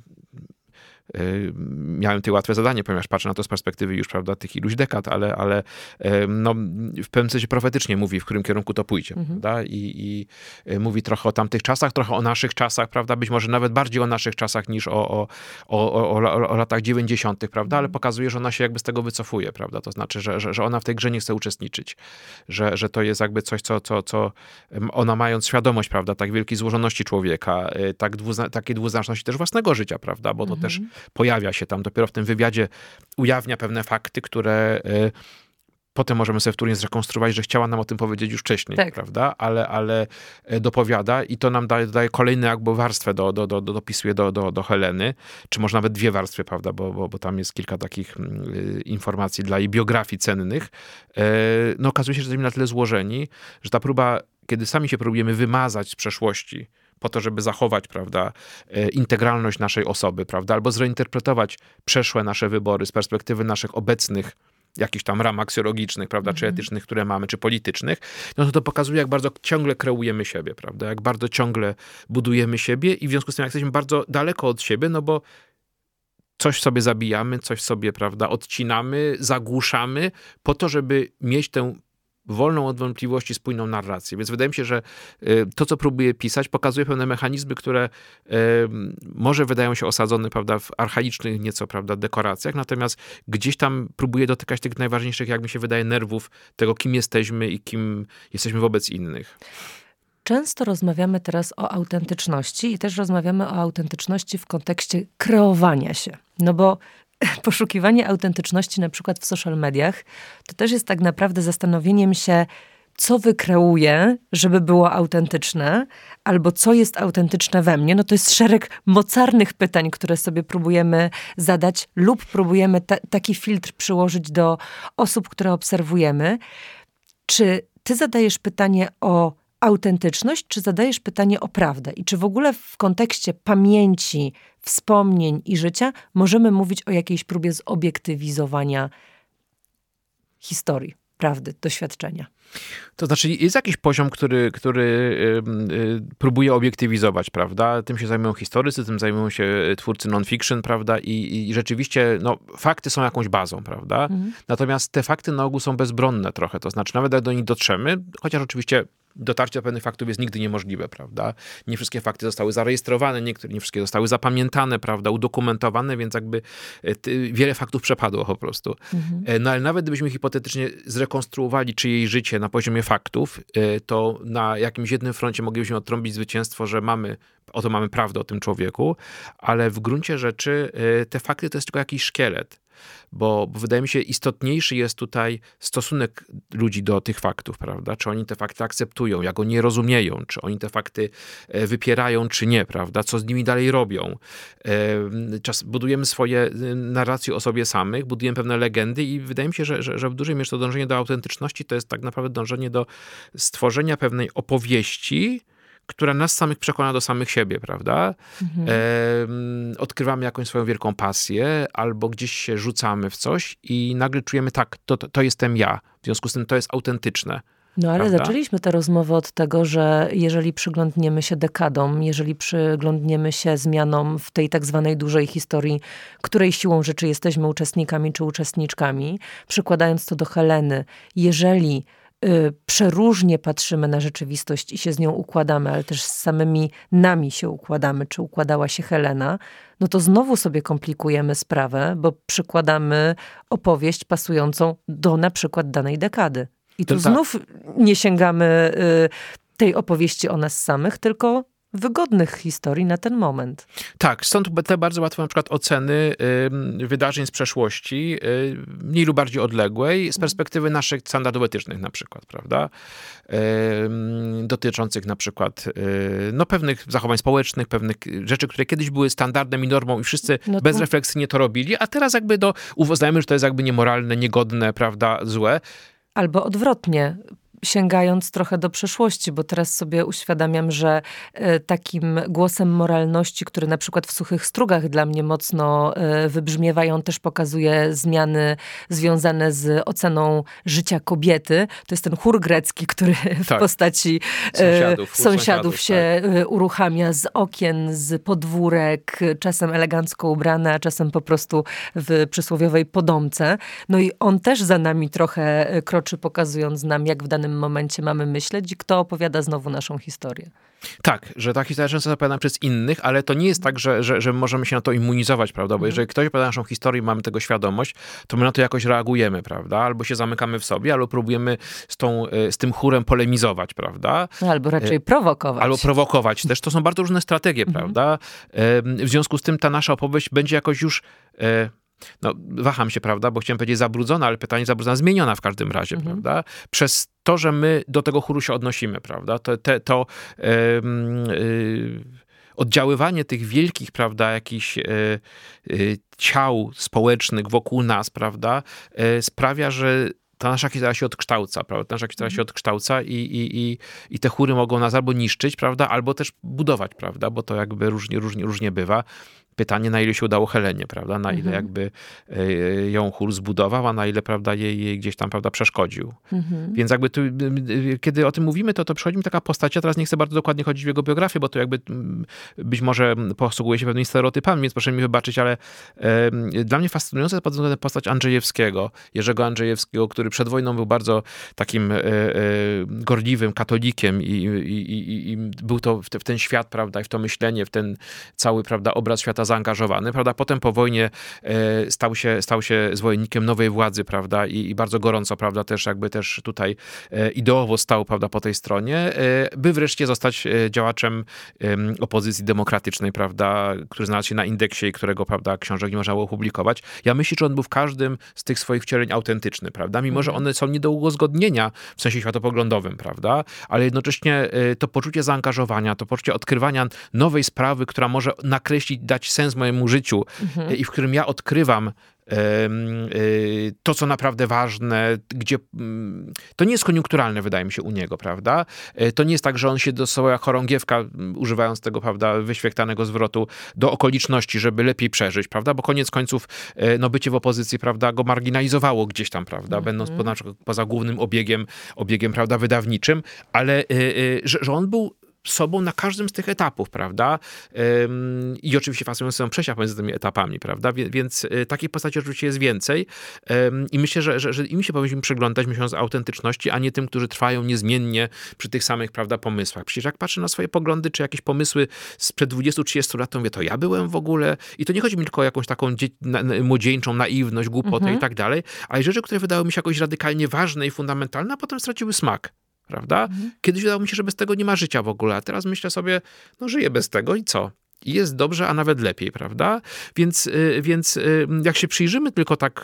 miałem tutaj łatwe zadanie, ponieważ patrzę na to z perspektywy już, prawda, tych iluś dekad, ale, ale no, w pewnym sensie profetycznie mówi, w którym kierunku to pójdzie, mhm. prawda? I, i mówi trochę o tamtych czasach, trochę o naszych czasach, prawda? Być może nawet bardziej o naszych czasach niż o, o, o, o, o, o latach dziewięćdziesiątych, prawda? Ale pokazuje, że ona się jakby z tego wycofuje, prawda? To znaczy, że, że, że ona w tej grze nie chce uczestniczyć, że, że to jest jakby coś, co, co, co ona mając świadomość, prawda, tak wielkiej złożoności człowieka, tak dwuzna, takiej dwuznaczności też własnego życia, prawda? Bo to mhm. też pojawia się tam, dopiero w tym wywiadzie ujawnia pewne fakty, które y, potem możemy sobie wtórnie zrekonstruować, że chciała nam o tym powiedzieć już wcześniej, tak. prawda? Ale, ale dopowiada i to nam daje, daje kolejną jakby warstwę, do, do, do, do, dopisuje do, do, do Heleny, czy może nawet dwie warstwy, prawda? Bo, bo, bo tam jest kilka takich y, informacji dla jej biografii cennych. Y, no okazuje się, że jesteśmy na tyle złożeni, że ta próba, kiedy sami się próbujemy wymazać z przeszłości, po to, żeby zachować, prawda, integralność naszej osoby, prawda, albo zreinterpretować przeszłe nasze wybory z perspektywy naszych obecnych jakichś tam ram aksjologicznych, prawda, mm-hmm. czy etycznych, które mamy, czy politycznych, no to to pokazuje, jak bardzo ciągle kreujemy siebie, prawda, jak bardzo ciągle budujemy siebie i w związku z tym, jak jesteśmy bardzo daleko od siebie, no bo coś sobie zabijamy, coś sobie, prawda, odcinamy, zagłuszamy po to, żeby mieć tę wolną od wątpliwości, spójną narrację. Więc wydaje mi się, że to, co próbuję pisać, pokazuje pewne mechanizmy, które może wydają się osadzone, prawda, w archaicznych nieco, prawda, dekoracjach, natomiast gdzieś tam próbuję dotykać tych najważniejszych, jak mi się wydaje, nerwów tego, kim jesteśmy i kim jesteśmy wobec innych. Często rozmawiamy teraz o autentyczności i też rozmawiamy o autentyczności w kontekście kreowania się. No bo poszukiwanie autentyczności na przykład w social mediach, to też jest tak naprawdę zastanowieniem się, co wykreuje, żeby było autentyczne, albo co jest autentyczne we mnie, no to jest szereg mocarnych pytań, które sobie próbujemy zadać lub próbujemy ta, taki filtr przyłożyć do osób, które obserwujemy. Czy ty zadajesz pytanie o autentyczność, czy zadajesz pytanie o prawdę? I czy w ogóle w kontekście pamięci, wspomnień i życia możemy mówić o jakiejś próbie zobiektywizowania historii, prawdy, doświadczenia? To znaczy jest jakiś poziom, który, który y, y, próbuje obiektywizować, prawda? Tym się zajmują historycy, tym zajmują się twórcy non-fiction, prawda? I, i rzeczywiście no, fakty są jakąś bazą, prawda? Mhm. Natomiast te fakty na ogół są bezbronne trochę, to znaczy nawet jak do nich dotrzemy, chociaż oczywiście dotarcie do pewnych faktów jest nigdy niemożliwe, prawda? Nie wszystkie fakty zostały zarejestrowane, niektóre nie wszystkie zostały zapamiętane, prawda? Udokumentowane, więc jakby ty, wiele faktów przepadło po prostu. Mhm. No ale nawet gdybyśmy hipotetycznie zrekonstruowali czyjeś życie na poziomie faktów, to na jakimś jednym froncie moglibyśmy odtrąbić zwycięstwo, że mamy, oto mamy prawdę o tym człowieku, ale w gruncie rzeczy te fakty to jest tylko jakiś szkielet. Bo, bo wydaje mi się, istotniejszy jest tutaj stosunek ludzi do tych faktów, prawda? Czy oni te fakty akceptują, jak go nie rozumieją, czy oni te fakty wypierają, czy nie, prawda? Co z nimi dalej robią. Czas budujemy swoje narracje o sobie samych, budujemy pewne legendy i wydaje mi się, że, że, że w dużej mierze to dążenie do autentyczności to jest tak naprawdę dążenie do stworzenia pewnej opowieści, która nas samych przekona do samych siebie, prawda? Mhm. E, odkrywamy jakąś swoją wielką pasję, albo gdzieś się rzucamy w coś i nagle czujemy, tak, to, to jestem ja. W związku z tym to jest autentyczne. No ale prawda? Zaczęliśmy tę rozmowę od tego, że jeżeli przyglądniemy się dekadom, jeżeli przyglądniemy się zmianom w tej tak zwanej dużej historii, której siłą rzeczy jesteśmy uczestnikami czy uczestniczkami, przykładając to do Heleny, jeżeli przeróżnie patrzymy na rzeczywistość i się z nią układamy, ale też z samymi nami się układamy, czy układała się Helena, no to znowu sobie komplikujemy sprawę, bo przykładamy opowieść pasującą do na przykład danej dekady. I tu to znów tak. nie sięgamy y, tej opowieści o nas samych, tylko wygodnych historii na ten moment. Tak, stąd te bardzo łatwe na przykład oceny y, wydarzeń z przeszłości, y, mniej lub bardziej odległej, z perspektywy naszych standardów etycznych na przykład, prawda? Y, dotyczących na przykład y, no, pewnych zachowań społecznych, pewnych rzeczy, które kiedyś były standardem i normą i wszyscy no to... bezrefleksyjnie to robili, a teraz jakby do, uznajemy, że to jest jakby niemoralne, niegodne, prawda, złe. Albo odwrotnie. Sięgając trochę do przeszłości, bo teraz sobie uświadamiam, że y, takim głosem moralności, który na przykład w Suchych Strugach dla mnie mocno y, wybrzmiewa i on też pokazuje zmiany związane z oceną życia kobiety. To jest ten chór grecki, który w tak. postaci y, sąsiadów, sąsiadów się tak. uruchamia z okien, z podwórek, czasem elegancko ubrane, a czasem po prostu w przysłowiowej podomce. No i on też za nami trochę kroczy, pokazując nam, jak w danym momencie mamy myśleć i kto opowiada znowu naszą historię. Tak, że ta historia często jest opowiadana przez innych, ale to nie jest tak, że, że, że możemy się na to immunizować, prawda? Bo mhm. jeżeli ktoś opowiada naszą historię i mamy tego świadomość, to my na to jakoś reagujemy, prawda? Albo się zamykamy w sobie, albo próbujemy z, tą, z tym chórem polemizować, prawda? No, albo raczej prowokować. Albo prowokować też. To są bardzo różne strategie, mhm. prawda? W związku z tym ta nasza opowieść będzie jakoś już... No, waham się, prawda, bo chciałem powiedzieć zabrudzona, ale pytanie zabrudzona, zmieniona w każdym razie, mhm. prawda, przez to, że my do tego chóru się odnosimy, prawda, to, te, to yy, yy, oddziaływanie tych wielkich, prawda, jakichś yy, yy, ciał społecznych wokół nas, prawda, yy, sprawia, że ta nasza historia się odkształca, prawda? Ta nasza historia się odkształca i, i, i, i te chóry mogą nas albo niszczyć, prawda, albo też budować, prawda, bo to jakby różnie, różnie, różnie bywa. Pytanie, na ile się udało Helenie, prawda? Na ile mhm. jakby y, ją chór zbudował, a na ile, prawda, jej, jej gdzieś tam, prawda, przeszkodził. Mhm. Więc jakby tu, y, kiedy o tym mówimy, to, to przychodzi mi taka postać, ja teraz nie chcę bardzo dokładnie chodzić w jego biografię, bo to jakby y, być może posługuje się pewnymi stereotypami, więc proszę mi wybaczyć, ale y, dla mnie fascynująca jest pod względem postać Andrzejewskiego, Jerzego Andrzejewskiego, który przed wojną był bardzo takim y, y, gorliwym katolikiem i, i, i, i był to w, te, w ten świat, prawda, i w to myślenie, w ten cały, prawda, obraz świata lata zaangażowany, prawda? Potem po wojnie e, stał się, stał się zwolennikiem nowej władzy, prawda? I, i bardzo gorąco, prawda? Też jakby też tutaj e, ideowo stał, prawda? Po tej stronie, e, by wreszcie zostać e, działaczem e, opozycji demokratycznej, prawda? Który znalazł się na indeksie i którego, prawda? Książek nie można było publikować. Ja myślę, że on był w każdym z tych swoich wcieleń autentyczny, prawda? Mimo, że one są nie do uzgodnienia w sensie światopoglądowym, prawda? Ale jednocześnie to poczucie zaangażowania, to poczucie odkrywania nowej sprawy, która może nakreślić, dać sens mojemu życiu mhm. i w którym ja odkrywam to, co naprawdę ważne, gdzie to nie jest koniunkturalne, wydaje mi się, u niego, prawda? To nie jest tak, że on się dosyła jak chorągiewka, używając tego, prawda, wyświechtanego zwrotu, do okoliczności, żeby lepiej przeżyć, prawda? Bo koniec końców, no bycie w opozycji, prawda, go marginalizowało gdzieś tam, prawda? Mm-hmm. Będąc po, poza głównym obiegiem, obiegiem, prawda, wydawniczym, ale że, że on był sobą na każdym z tych etapów, prawda? Ym, I oczywiście fascynujące są przejścia pomiędzy tymi etapami, prawda? Wie, więc y, takich postaci oczywiście jest więcej Ym, i myślę, że, że, że im się powinniśmy przyglądać, myśląc o autentyczności, a nie tym, którzy trwają niezmiennie przy tych samych, prawda, pomysłach. Przecież jak patrzę na swoje poglądy, czy jakieś pomysły sprzed dwudziestu trzydziestu lat, to mówię, to ja byłem w ogóle i to nie chodzi mi tylko o jakąś taką dzie- na, na, młodzieńczą naiwność, głupotę mhm. i tak dalej, ale rzeczy, które wydały mi się jakoś radykalnie ważne i fundamentalne, a potem straciły smak. Prawda? Mhm. Kiedyś wydawało mi się, że bez tego nie ma życia w ogóle, a teraz myślę sobie, no żyję bez tego i co? I jest dobrze, a nawet lepiej, prawda? Więc, więc jak się przyjrzymy tylko tak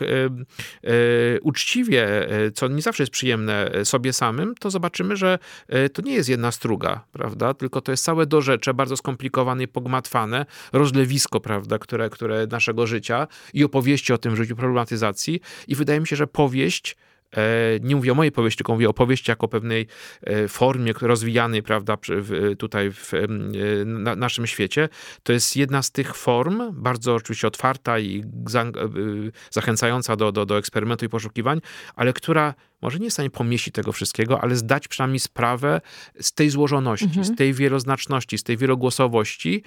uczciwie, co nie zawsze jest przyjemne sobie samym, to zobaczymy, że to nie jest jedna struga, prawda? Tylko to jest całe dorzecze, bardzo skomplikowane i pogmatwane, rozlewisko, prawda, które, które naszego życia i opowieści o tym życiu, problematyzacji. I wydaje mi się, że powieść, nie mówię o mojej powieści, tylko mówię o powieści jako pewnej formie rozwijanej, prawda, tutaj w na naszym świecie. To jest jedna z tych form, bardzo oczywiście otwarta i zachęcająca do, do, do eksperymentu i poszukiwań, ale która może nie jest w stanie pomieścić tego wszystkiego, ale zdać przynajmniej sprawę z tej złożoności, mhm. z tej wieloznaczności, z tej wielogłosowości.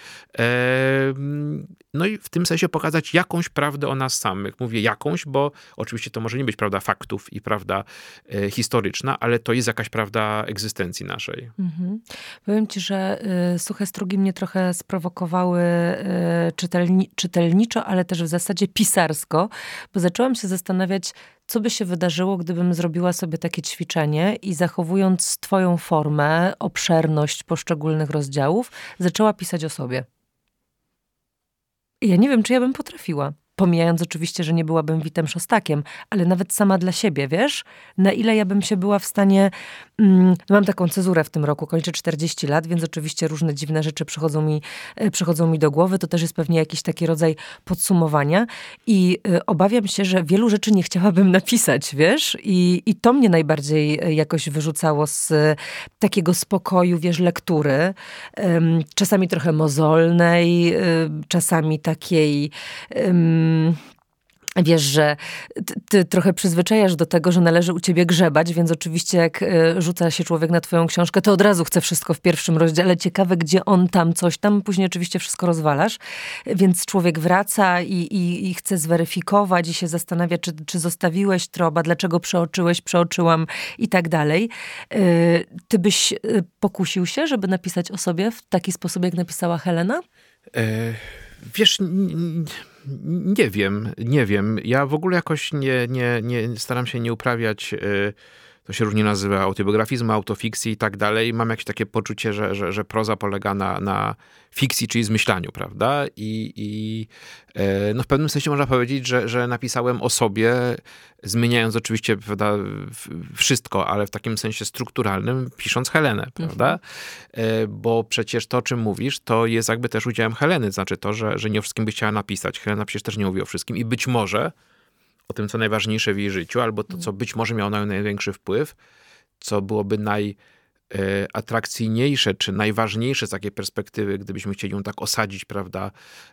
No i w tym sensie pokazać jakąś prawdę o nas samych. Mówię jakąś, bo oczywiście to może nie być prawda faktów i prawda historyczna, ale to jest jakaś prawda egzystencji naszej. Mhm. Powiem ci, że y, suche strugi mnie trochę sprowokowały y, czytelni- czytelniczo, ale też w zasadzie pisarsko, bo zaczęłam się zastanawiać, co by się wydarzyło, gdybym zrobiła sobie takie ćwiczenie i zachowując twoją formę, obszerność poszczególnych rozdziałów, zaczęła pisać o sobie. I ja nie wiem, czy ja bym potrafiła. Pomijając oczywiście, że nie byłabym Witem Szostakiem, ale nawet sama dla siebie, wiesz? Na ile ja bym się była w stanie... Mm, mam taką cezurę w tym roku, kończę czterdzieści lat, więc oczywiście różne dziwne rzeczy przychodzą mi, przychodzą mi do głowy. To też jest pewnie jakiś taki rodzaj podsumowania. I y, obawiam się, że wielu rzeczy nie chciałabym napisać, wiesz? I, i to mnie najbardziej jakoś wyrzucało z y, takiego spokoju, wiesz, lektury. Ym, czasami trochę mozolnej, y, czasami takiej... Ym, Wiesz, że ty, ty trochę przyzwyczajasz do tego, że należy u ciebie grzebać, więc oczywiście jak y, rzuca się człowiek na twoją książkę, to od razu chce wszystko w pierwszym rozdziale. Ciekawe, gdzie on tam coś tam, później oczywiście wszystko rozwalasz. Więc człowiek wraca i, i, i chce zweryfikować i się zastanawia, czy, czy zostawiłeś troba, dlaczego przeoczyłeś, przeoczyłam i tak dalej. Y, ty byś y, pokusił się, żeby napisać o sobie w taki sposób, jak napisała Helena? E, wiesz... N- Nie wiem, nie wiem. Ja w ogóle jakoś nie, nie, nie staram się nie uprawiać, to się różnie nazywa, autobiografizmu, autofikcji i tak dalej. Mam jakieś takie poczucie, że, że, że proza polega na, na fikcji, czyli zmyślaniu, prawda? I, i no w pewnym sensie można powiedzieć, że, że napisałem o sobie, zmieniając oczywiście, prawda, wszystko, ale w takim sensie strukturalnym, pisząc Helenę, prawda? Mhm. Bo przecież to, o czym mówisz, to jest jakby też udziałem Heleny. Znaczy to, że, że nie o wszystkim by chciała napisać. Helena przecież też nie mówi o wszystkim i być może o tym, co najważniejsze w jej życiu, albo to, co być może miało na nią największy wpływ, co byłoby najatrakcyjniejsze, czy najważniejsze z takiej perspektywy, gdybyśmy chcieli ją tak osadzić, prawda,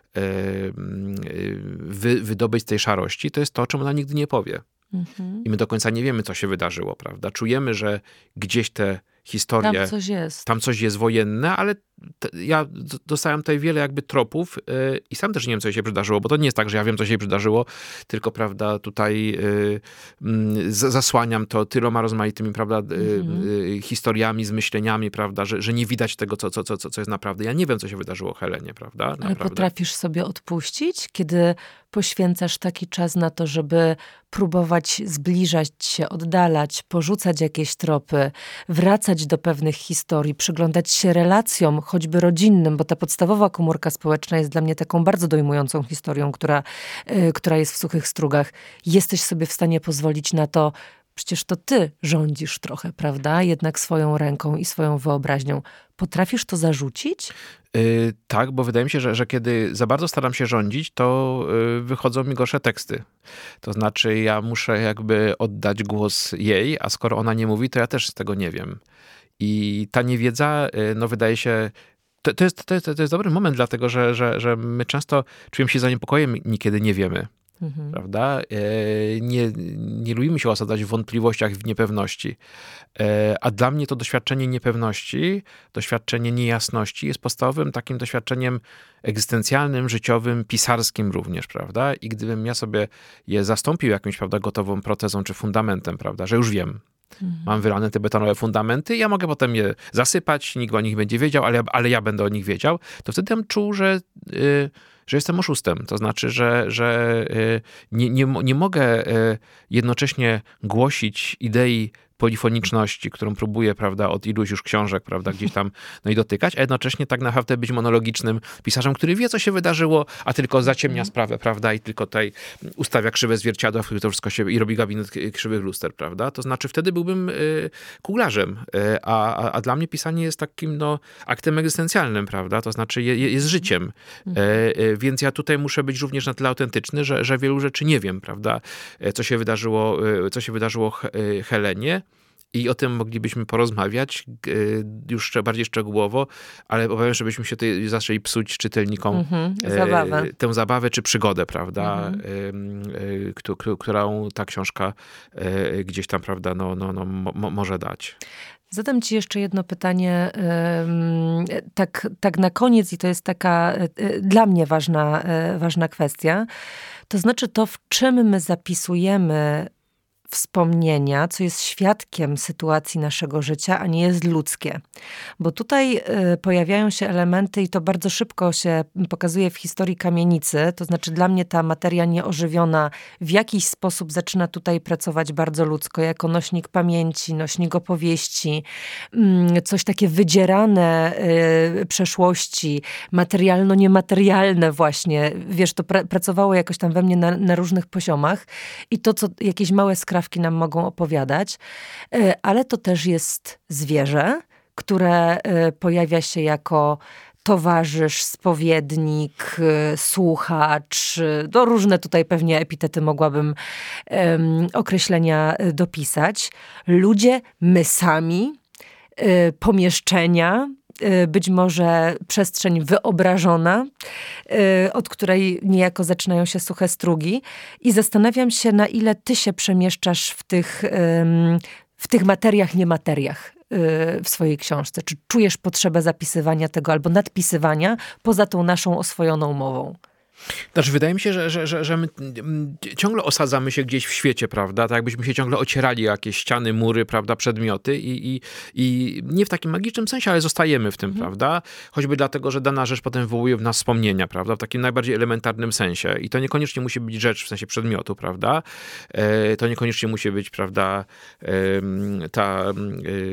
wy, wydobyć z tej szarości, to jest to, o czym ona nigdy nie powie. Mhm. I my do końca nie wiemy, co się wydarzyło, prawda? Czujemy, że gdzieś te historie. Tam coś jest. Tam coś jest wojenne, ale te, ja d- dostałem tutaj wiele jakby tropów yy, i sam też nie wiem, co się przydarzyło, bo to nie jest tak, że ja wiem, co się przydarzyło, tylko, prawda, tutaj yy, yy, zasłaniam to tyloma rozmaitymi, prawda, yy, Mhm. yy, historiami, z myśleniami, prawda, że, że nie widać tego, co, co, co, co jest naprawdę. Ja nie wiem, co się wydarzyło Helenie, prawda? Ale Naprawdę. potrafisz sobie odpuścić, kiedy poświęcasz taki czas na to, żeby próbować zbliżać się, oddalać, porzucać jakieś tropy, wracać do pewnych historii, przyglądać się relacjom, choćby rodzinnym, bo ta podstawowa komórka społeczna jest dla mnie taką bardzo dojmującą historią, która, y, która jest w Suchych Strugach. Jesteś sobie w stanie pozwolić na to, przecież to ty rządzisz trochę, prawda? Jednak swoją ręką i swoją wyobraźnią. Potrafisz to zarzucić? Yy, tak, bo wydaje mi się, że, że kiedy za bardzo staram się rządzić, to yy, wychodzą mi gorsze teksty. To znaczy ja muszę jakby oddać głos jej, a skoro ona nie mówi, to ja też z tego nie wiem. I ta niewiedza, yy, no wydaje się, to, to, jest, to, jest, to jest dobry moment, dlatego że, że, że my często czujemy się zaniepokojem, niekiedy nie wiemy. Mhm. Prawda? E, Nie, nie lubimy się osadzać w wątpliwościach, w niepewności. E, A dla mnie to doświadczenie niepewności, doświadczenie niejasności jest podstawowym takim doświadczeniem egzystencjalnym, życiowym, pisarskim również, prawda? I gdybym ja sobie je zastąpił jakimś, prawda, gotową protezą czy fundamentem, prawda, że już wiem, Mhm. mam wylane te betonowe fundamenty, ja mogę potem je zasypać, nikt o nich będzie wiedział, ale, ale ja będę o nich wiedział, to wtedy bym czuł, że... Yy, że jestem oszustem. To znaczy, że, że nie, nie, nie mogę jednocześnie głosić idei polifoniczności, którą próbuję, prawda, od iluś już książek, prawda, gdzieś tam, no i dotykać, a jednocześnie tak naprawdę być monologicznym pisarzem, który wie, co się wydarzyło, a tylko zaciemnia Mhm. sprawę, prawda, i tylko tutaj ustawia krzywe zwierciadła, w których to wszystko się, i robi gabinet krzywych luster, prawda. To znaczy, wtedy byłbym y, kuglarzem, y, a, a, a dla mnie pisanie jest takim, no, aktem egzystencjalnym, prawda, to znaczy je, jest życiem. Mhm. Y, y, więc ja tutaj muszę być również na tyle autentyczny, że, że wielu rzeczy nie wiem, prawda, co się wydarzyło, y, co się wydarzyło y, Helenie. I o tym moglibyśmy porozmawiać już bardziej szczegółowo, ale obawiam się, żebyśmy się tutaj zaczęli psuć czytelnikom Mhm. Zabawę. tę zabawę czy przygodę, prawda, Mhm. którą ta książka gdzieś tam, prawda, no, no, no, mo- może dać. Zadam ci jeszcze jedno pytanie, tak, tak na koniec, i to jest taka dla mnie ważna, ważna kwestia. To znaczy to, w czym my zapisujemy wspomnienia, co jest świadkiem sytuacji naszego życia, a nie jest ludzkie. Bo tutaj y, pojawiają się elementy, i to bardzo szybko się pokazuje w historii kamienicy, to znaczy dla mnie ta materia nieożywiona w jakiś sposób zaczyna tutaj pracować bardzo ludzko, jako nośnik pamięci, nośnik opowieści, y, coś takie wydzierane y, przeszłości, materialno-niematerialne właśnie. Wiesz, to pra- pracowało jakoś tam we mnie na, na różnych poziomach i to, co jakieś małe skrawki nam mogą opowiadać, ale to też jest zwierzę, które pojawia się jako towarzysz, spowiednik, słuchacz, no różne tutaj pewnie epitety mogłabym um, określenia dopisać. Ludzie, my sami, y, pomieszczenia, być może przestrzeń wyobrażona, od której niejako zaczynają się Suche Strugi. I zastanawiam się, na ile ty się przemieszczasz w tych, w tych materiach, niemateriach w swojej książce. Czy czujesz potrzebę zapisywania tego albo nadpisywania poza tą naszą oswojoną mową? Znaczy, wydaje mi się, że, że, że, że my ciągle osadzamy się gdzieś w świecie, prawda? Tak jakbyśmy się ciągle ocierali o jakieś ściany, mury, prawda, przedmioty i, i, i nie w takim magicznym sensie, ale zostajemy w tym, mhm. prawda? Choćby dlatego, że dana rzecz potem wywołuje w nas wspomnienia, prawda? W takim najbardziej elementarnym sensie. I to niekoniecznie musi być rzecz w sensie przedmiotu, prawda? E, to niekoniecznie musi być, prawda, e, ta e,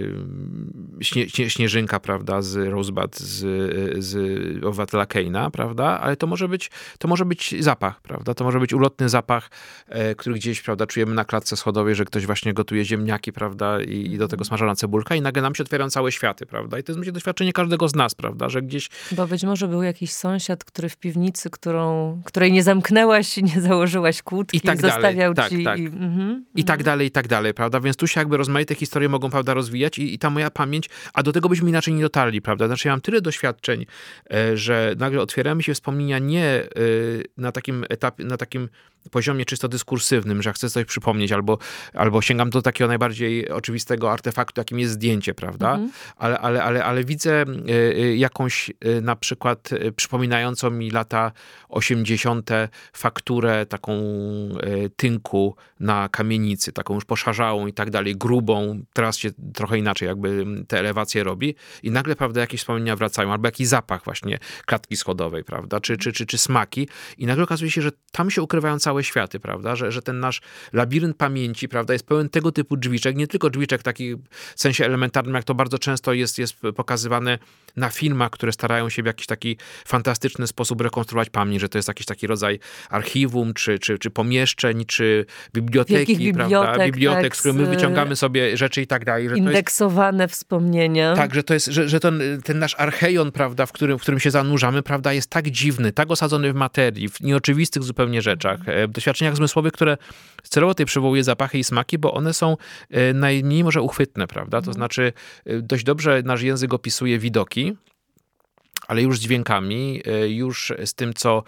śnie, śnie, śnieżynka, prawda, z Rosebud, z, z Obywatela Kane'a, prawda? Ale to może być To może być zapach, prawda? To może być ulotny zapach, e, który gdzieś, prawda, czujemy na klatce schodowej, że ktoś właśnie gotuje ziemniaki, prawda? I, i do tego smażona cebulka i nagle nam się otwierają całe światy, prawda? I to jest myślę doświadczenie każdego z nas, prawda? Że gdzieś... Bo być może był jakiś sąsiad, który w piwnicy, którą, której nie zamknęłaś i nie założyłaś kłódki, i tak zostawiał dalej, ci... tak, tak. I, mm-hmm, I tak dalej, i tak dalej, prawda? Więc tu się jakby rozmaite historie mogą, prawda, rozwijać i, i ta moja pamięć, a do tego byśmy inaczej nie dotarli, prawda? Znaczy ja mam tyle doświadczeń, e, że nagle otwieramy się wspomnienia nie na takim etapie, na takim poziomie czysto dyskursywnym, że chcę coś przypomnieć, albo, albo sięgam do takiego najbardziej oczywistego artefaktu, jakim jest zdjęcie, prawda? Mhm. Ale, ale, ale, ale widzę jakąś na przykład przypominającą mi lata osiemdziesiąte fakturę taką tynku na kamienicy, taką już poszarzałą i tak dalej, grubą. Teraz się trochę inaczej jakby te elewacje robi i nagle, prawda, jakieś wspomnienia wracają, albo jakiś zapach właśnie klatki schodowej, prawda, czy, czy, czy, czy smaki i nagle okazuje się, że tam się ukrywają całe światy, prawda, że, że ten nasz labirynt pamięci, prawda, jest pełen tego typu drzwiczek, nie tylko drzwiczek taki w sensie elementarnym, jak to bardzo często jest, jest pokazywane na filmach, które starają się w jakiś taki fantastyczny sposób rekonstruować pamięć, że to jest jakiś taki rodzaj archiwum, czy, czy, czy pomieszczeń, czy biblioteki, Wielkich prawda, bibliotek, bibliotek, tak, z których my wyciągamy sobie rzeczy i tak dalej. Że indeksowane to jest, wspomnienia. tak, że to jest, że, że ten, ten nasz archeion, prawda, w którym, w którym się zanurzamy, prawda, jest tak dziwny, tak osadzony w materii, w nieoczywistych zupełnie rzeczach, w doświadczeniach zmysłowych, które celowo tutaj przywołuje zapachy i smaki, bo one są najmniej może uchwytne, prawda, to znaczy dość dobrze nasz język opisuje widoki, ale już z dźwiękami, już z tym, co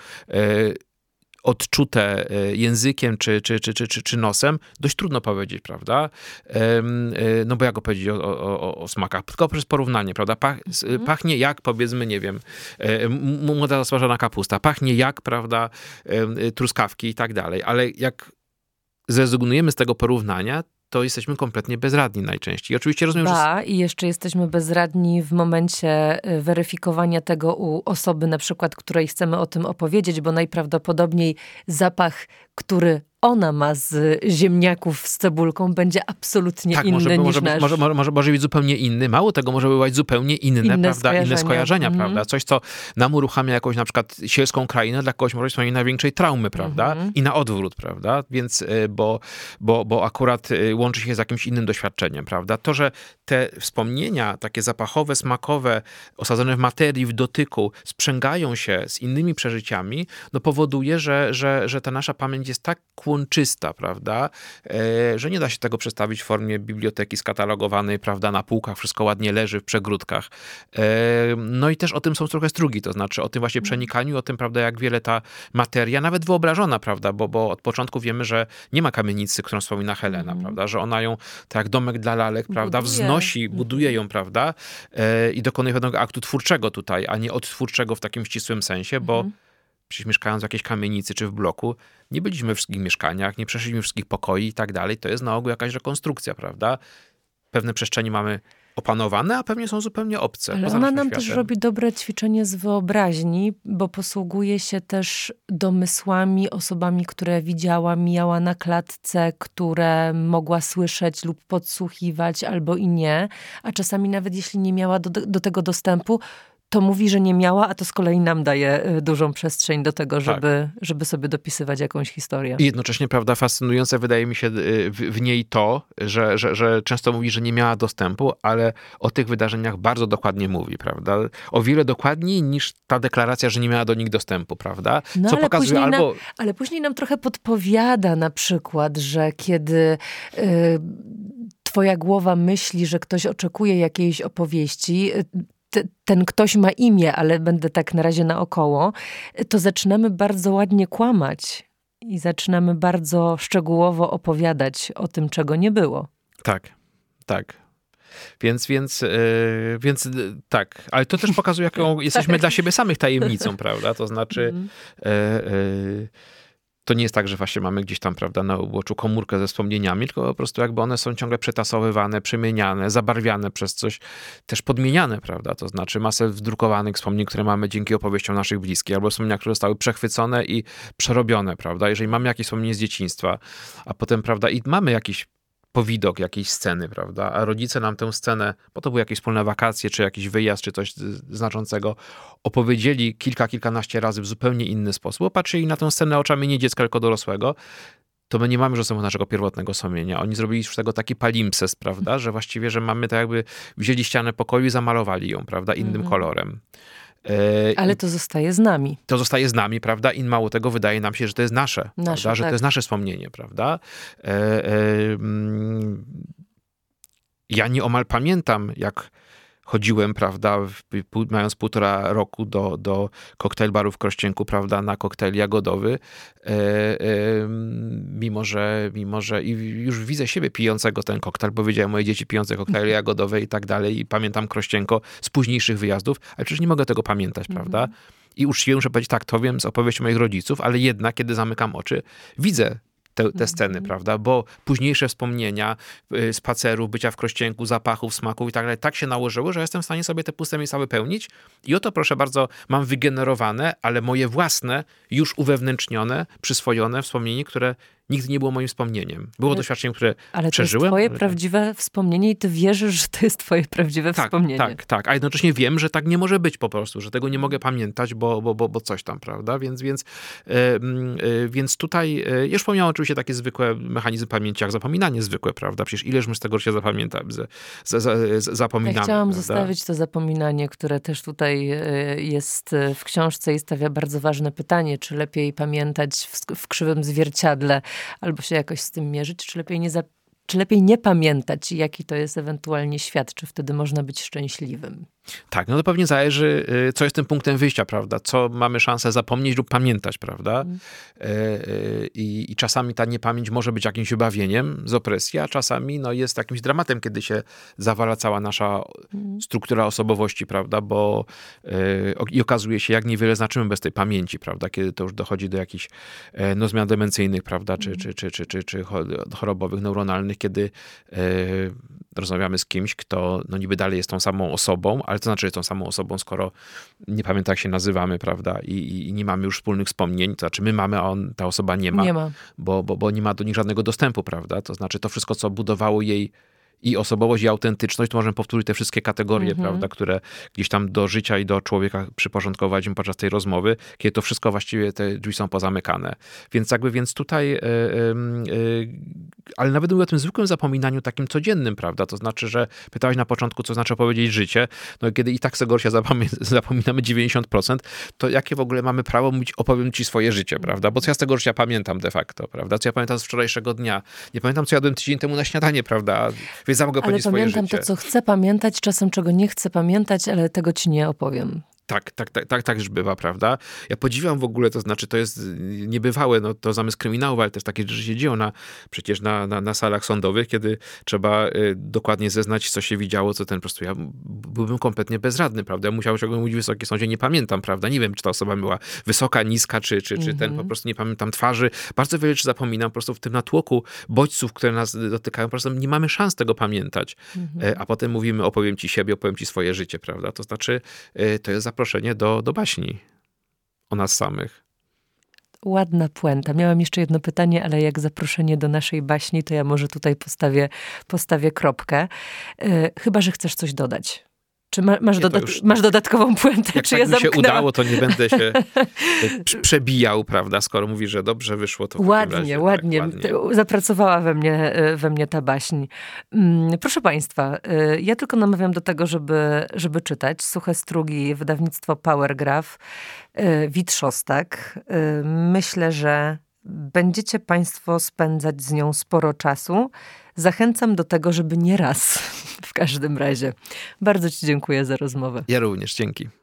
odczute językiem czy, czy, czy, czy, czy, czy nosem, dość trudno powiedzieć, prawda? No bo jak opowiedzieć o, o, o smakach? Tylko przez porównanie, prawda? Pach, mm. Pachnie jak, powiedzmy, nie wiem, młoda zasmażona kapusta. Pachnie jak, prawda, truskawki i tak dalej. Ale jak zrezygnujemy z tego porównania, to jesteśmy kompletnie bezradni najczęściej. I oczywiście rozumiem, ba, że... i jeszcze jesteśmy bezradni w momencie weryfikowania tego u osoby, na przykład, której chcemy o tym opowiedzieć, bo najprawdopodobniej zapach, który ona ma z ziemniaków z cebulką, będzie absolutnie tak, inny może, niż może nasz. Być, może, może, może być zupełnie inny. Mało tego, może być zupełnie inne, inne prawda? skojarzenia. Inne skojarzenia, mm. prawda? Coś, co nam uruchamia jakąś na przykład sielską krainę, dla kogoś może być wspomnienie największej traumy, prawda? Mm-hmm. I na odwrót, prawda? Więc, bo, bo, bo akurat łączy się z jakimś innym doświadczeniem, prawda? To, że te wspomnienia, takie zapachowe, smakowe, osadzone w materii, w dotyku, sprzęgają się z innymi przeżyciami, no powoduje, że, że, że ta nasza pamięć jest tak łączysta, prawda, e, że nie da się tego przedstawić w formie biblioteki skatalogowanej, prawda, na półkach, wszystko ładnie leży w przegródkach. E, no i też o tym są trochę strugi, to znaczy o tym właśnie przenikaniu, o tym, prawda, jak wiele ta materia, nawet wyobrażona, prawda, bo, bo od początku wiemy, że nie ma kamienicy, którą wspomina Helena, mm. prawda, że ona ją, tak jak domek dla lalek, prawda, buduje. wznosi, buduje ją, prawda, e, i dokonuje pewnego aktu twórczego tutaj, a nie odtwórczego w takim ścisłym sensie, bo mm. przecież mieszkając w jakiejś kamienicy czy w bloku, nie byliśmy we wszystkich mieszkaniach, nie przeszliśmy wszystkich pokoi i tak dalej. To jest na ogół jakaś rekonstrukcja, prawda? Pewne przestrzenie mamy opanowane, a pewnie są zupełnie obce. Ale ona nam światem. też robi dobre ćwiczenie z wyobraźni, bo posługuje się też domysłami, osobami, które widziała, mijała na klatce, które mogła słyszeć lub podsłuchiwać, albo i nie. A czasami nawet jeśli nie miała do, do tego dostępu, to mówi, że nie miała, a to z kolei nam daje dużą przestrzeń do tego, żeby, tak. żeby sobie dopisywać jakąś historię. I jednocześnie, prawda, fascynujące wydaje mi się w, w niej to, że, że, że często mówi, że nie miała dostępu, ale o tych wydarzeniach bardzo dokładnie mówi, prawda? O wiele dokładniej niż ta deklaracja, że nie miała do nich dostępu, prawda? No, Co ale pokazuje albo... nam, ale później nam trochę podpowiada na przykład, że kiedy... Yy, twoja głowa myśli, że ktoś oczekuje jakiejś opowieści, ten ktoś ma imię, ale będę tak na razie naokoło, to zaczynamy bardzo ładnie kłamać i zaczynamy bardzo szczegółowo opowiadać o tym, czego nie było. Tak, tak. Więc, więc, yy, więc yy, tak, ale to też pokazuje, jaką jesteśmy dla siebie samych tajemnicą, prawda? To znaczy... Mm. Yy, yy, To nie jest tak, że właśnie mamy gdzieś tam, prawda, na uboczu komórkę ze wspomnieniami, tylko po prostu jakby one są ciągle przetasowywane, przemieniane, zabarwiane przez coś, też podmieniane, prawda, to znaczy masę wdrukowanych wspomnień, które mamy dzięki opowieściom naszych bliskich, albo wspomnienia, które zostały przechwycone i przerobione, prawda, jeżeli mamy jakieś wspomnienie z dzieciństwa, a potem, prawda, i mamy jakiś powidok jakiejś sceny, prawda, a rodzice nam tę scenę, bo to były jakieś wspólne wakacje, czy jakiś wyjazd, czy coś znaczącego, opowiedzieli kilka, kilkanaście razy w zupełnie inny sposób, opatrzyli na tę scenę oczami nie dziecka, tylko dorosłego, to my nie mamy już samego naszego pierwotnego wspomnienia. Oni zrobili z tego taki palimpsest, prawda, że właściwie, że mamy tak jakby wzięli ścianę pokoju i zamalowali ją, prawda, innym mm-hmm. kolorem. Ale to zostaje z nami. To zostaje z nami, prawda? I mało tego, wydaje nam się, że to jest nasze, nasze prawda? Że tak. to jest nasze wspomnienie, prawda? E, e, ja nieomal pamiętam, jak chodziłem, prawda, w, pół, mając półtora roku do, do koktajl baru w Krościenku, prawda, na koktajl jagodowy, e, e, mimo że, mimo że i już widzę siebie pijącego ten koktajl, bo widziałem moje dzieci pijące koktajle jagodowe i tak dalej i pamiętam Krościenko z późniejszych wyjazdów, ale przecież nie mogę tego pamiętać, prawda? I uczciwie muszę powiedzieć, tak, to wiem z opowieści moich rodziców, ale jednak, kiedy zamykam oczy, widzę te, te sceny, mm. prawda? Bo późniejsze wspomnienia y, spacerów, bycia w Krościenku, zapachów, smaków i tak dalej, tak się nałożyły, że jestem w stanie sobie te puste miejsca wypełnić. I oto, proszę bardzo, mam wygenerowane, ale moje własne, już uwewnętrznione, przyswojone wspomnienie, które nigdy nie było moim wspomnieniem. Było ale, doświadczeniem, które ale przeżyłem. Ale to jest twoje ale... prawdziwe wspomnienie i ty wierzysz, że to jest twoje prawdziwe tak, wspomnienie. Tak, tak. A jednocześnie wiem, że tak nie może być po prostu, że tego nie mogę pamiętać, bo, bo, bo, bo coś tam, prawda? Więc, więc, yy, yy, więc tutaj, yy, już wspomniałem oczywiście takie zwykłe mechanizmy pamięci, jak zapominanie zwykłe, prawda? Przecież ileż my z tego się zapamiętamy, z, z, z, z, zapominamy. Ja chciałam prawda? zostawić to zapominanie, które też tutaj jest w książce i stawia bardzo ważne pytanie, czy lepiej pamiętać w, w krzywym zwierciadle, albo się jakoś z tym mierzyć, czy lepiej nie, za, czy lepiej nie pamiętać, jaki to jest ewentualnie świat, czy wtedy można być szczęśliwym. Tak, no to pewnie zależy, co jest tym punktem wyjścia, prawda? Co mamy szansę zapomnieć lub pamiętać, prawda? Mm. I, I czasami ta niepamięć może być jakimś wybawieniem z opresji, a czasami no, jest jakimś dramatem, kiedy się zawala cała nasza mm. struktura osobowości, prawda? Bo i okazuje się, jak niewiele znaczymy bez tej pamięci, prawda? Kiedy to już dochodzi do jakichś no, zmian demencyjnych, prawda? Czy, mm. czy, czy, czy, czy, czy chorobowych, neuronalnych, kiedy e, rozmawiamy z kimś, kto no, niby dalej jest tą samą osobą, ale to znaczy jest tą samą osobą, skoro nie pamiętam, jak się nazywamy, prawda, I, i, i nie mamy już wspólnych wspomnień, to znaczy my mamy, a on, ta osoba nie ma, nie ma. Bo, bo, bo nie ma do nich żadnego dostępu, prawda, to znaczy to wszystko, co budowało jej i osobowość, i autentyczność, to możemy powtórzyć te wszystkie kategorie, mm-hmm. prawda, które gdzieś tam do życia i do człowieka przyporządkowaliśmy podczas tej rozmowy, kiedy to wszystko właściwie, te drzwi są pozamykane. Więc jakby, więc tutaj, yy, yy, ale nawet mówię o tym zwykłym zapominaniu takim codziennym, prawda, to znaczy, że pytałeś na początku, co znaczy opowiedzieć życie, no kiedy i tak z tego się zapamię- zapominamy dziewięćdziesiąt procent, to jakie w ogóle mamy prawo mówić, opowiem ci swoje życie, prawda, bo co ja z tego życia pamiętam de facto, prawda, co ja pamiętam z wczorajszego dnia, nie pamiętam, co jadłem tydzień temu na śniadanie, prawda, więc ja mogę powiedzieć swoje życie. Ale pamiętam to, co chcę pamiętać, czasem czego nie chcę pamiętać, ale tego ci nie opowiem. Tak, tak, tak, tak, tak już bywa, prawda? Ja podziwiam w ogóle, to znaczy to jest niebywałe, no to zamysł kryminałów, ale też takie rzeczy się dzieją na, przecież na, na, na salach sądowych, kiedy trzeba y, dokładnie zeznać, co się widziało, co ten, po prostu ja byłbym kompletnie bezradny, prawda? Ja musiałem ciągle mówić w Wysokim Sądzie, nie pamiętam, prawda? Nie wiem, czy ta osoba była wysoka, niska, czy, czy, czy mm-hmm. ten, po prostu nie pamiętam twarzy. Bardzo wiele rzeczy zapominam, po prostu w tym natłoku bodźców, które nas dotykają, po prostu nie mamy szans tego pamiętać. Mm-hmm. A potem mówimy, opowiem ci siebie, opowiem ci swoje życie, prawda? To znaczy, y, to jest zaproszenie do, do baśni o nas samych. Ładna puenta. Miałam jeszcze jedno pytanie, ale jak zaproszenie do naszej baśni, to ja może tutaj postawię, postawię kropkę. Yy, chyba że chcesz coś dodać. Czy ma, masz, nie, dodat- już, masz dodatkową puentę? Jak czy tak ja mi się zamknęłam? udało, to nie będę się przebijał, prawda? Skoro mówisz, że dobrze wyszło, to w ładnie, razie, ładnie. Tak, ładnie. Zapracowała we mnie, we mnie ta baśń. Proszę państwa, ja tylko namawiam do tego, żeby, żeby czytać. Suche strugi, wydawnictwo Powergraph, Wit Szostak. Myślę, że będziecie państwo spędzać z nią sporo czasu. Zachęcam do tego, żeby nie raz w każdym razie. Bardzo ci dziękuję za rozmowę. Ja również, dzięki.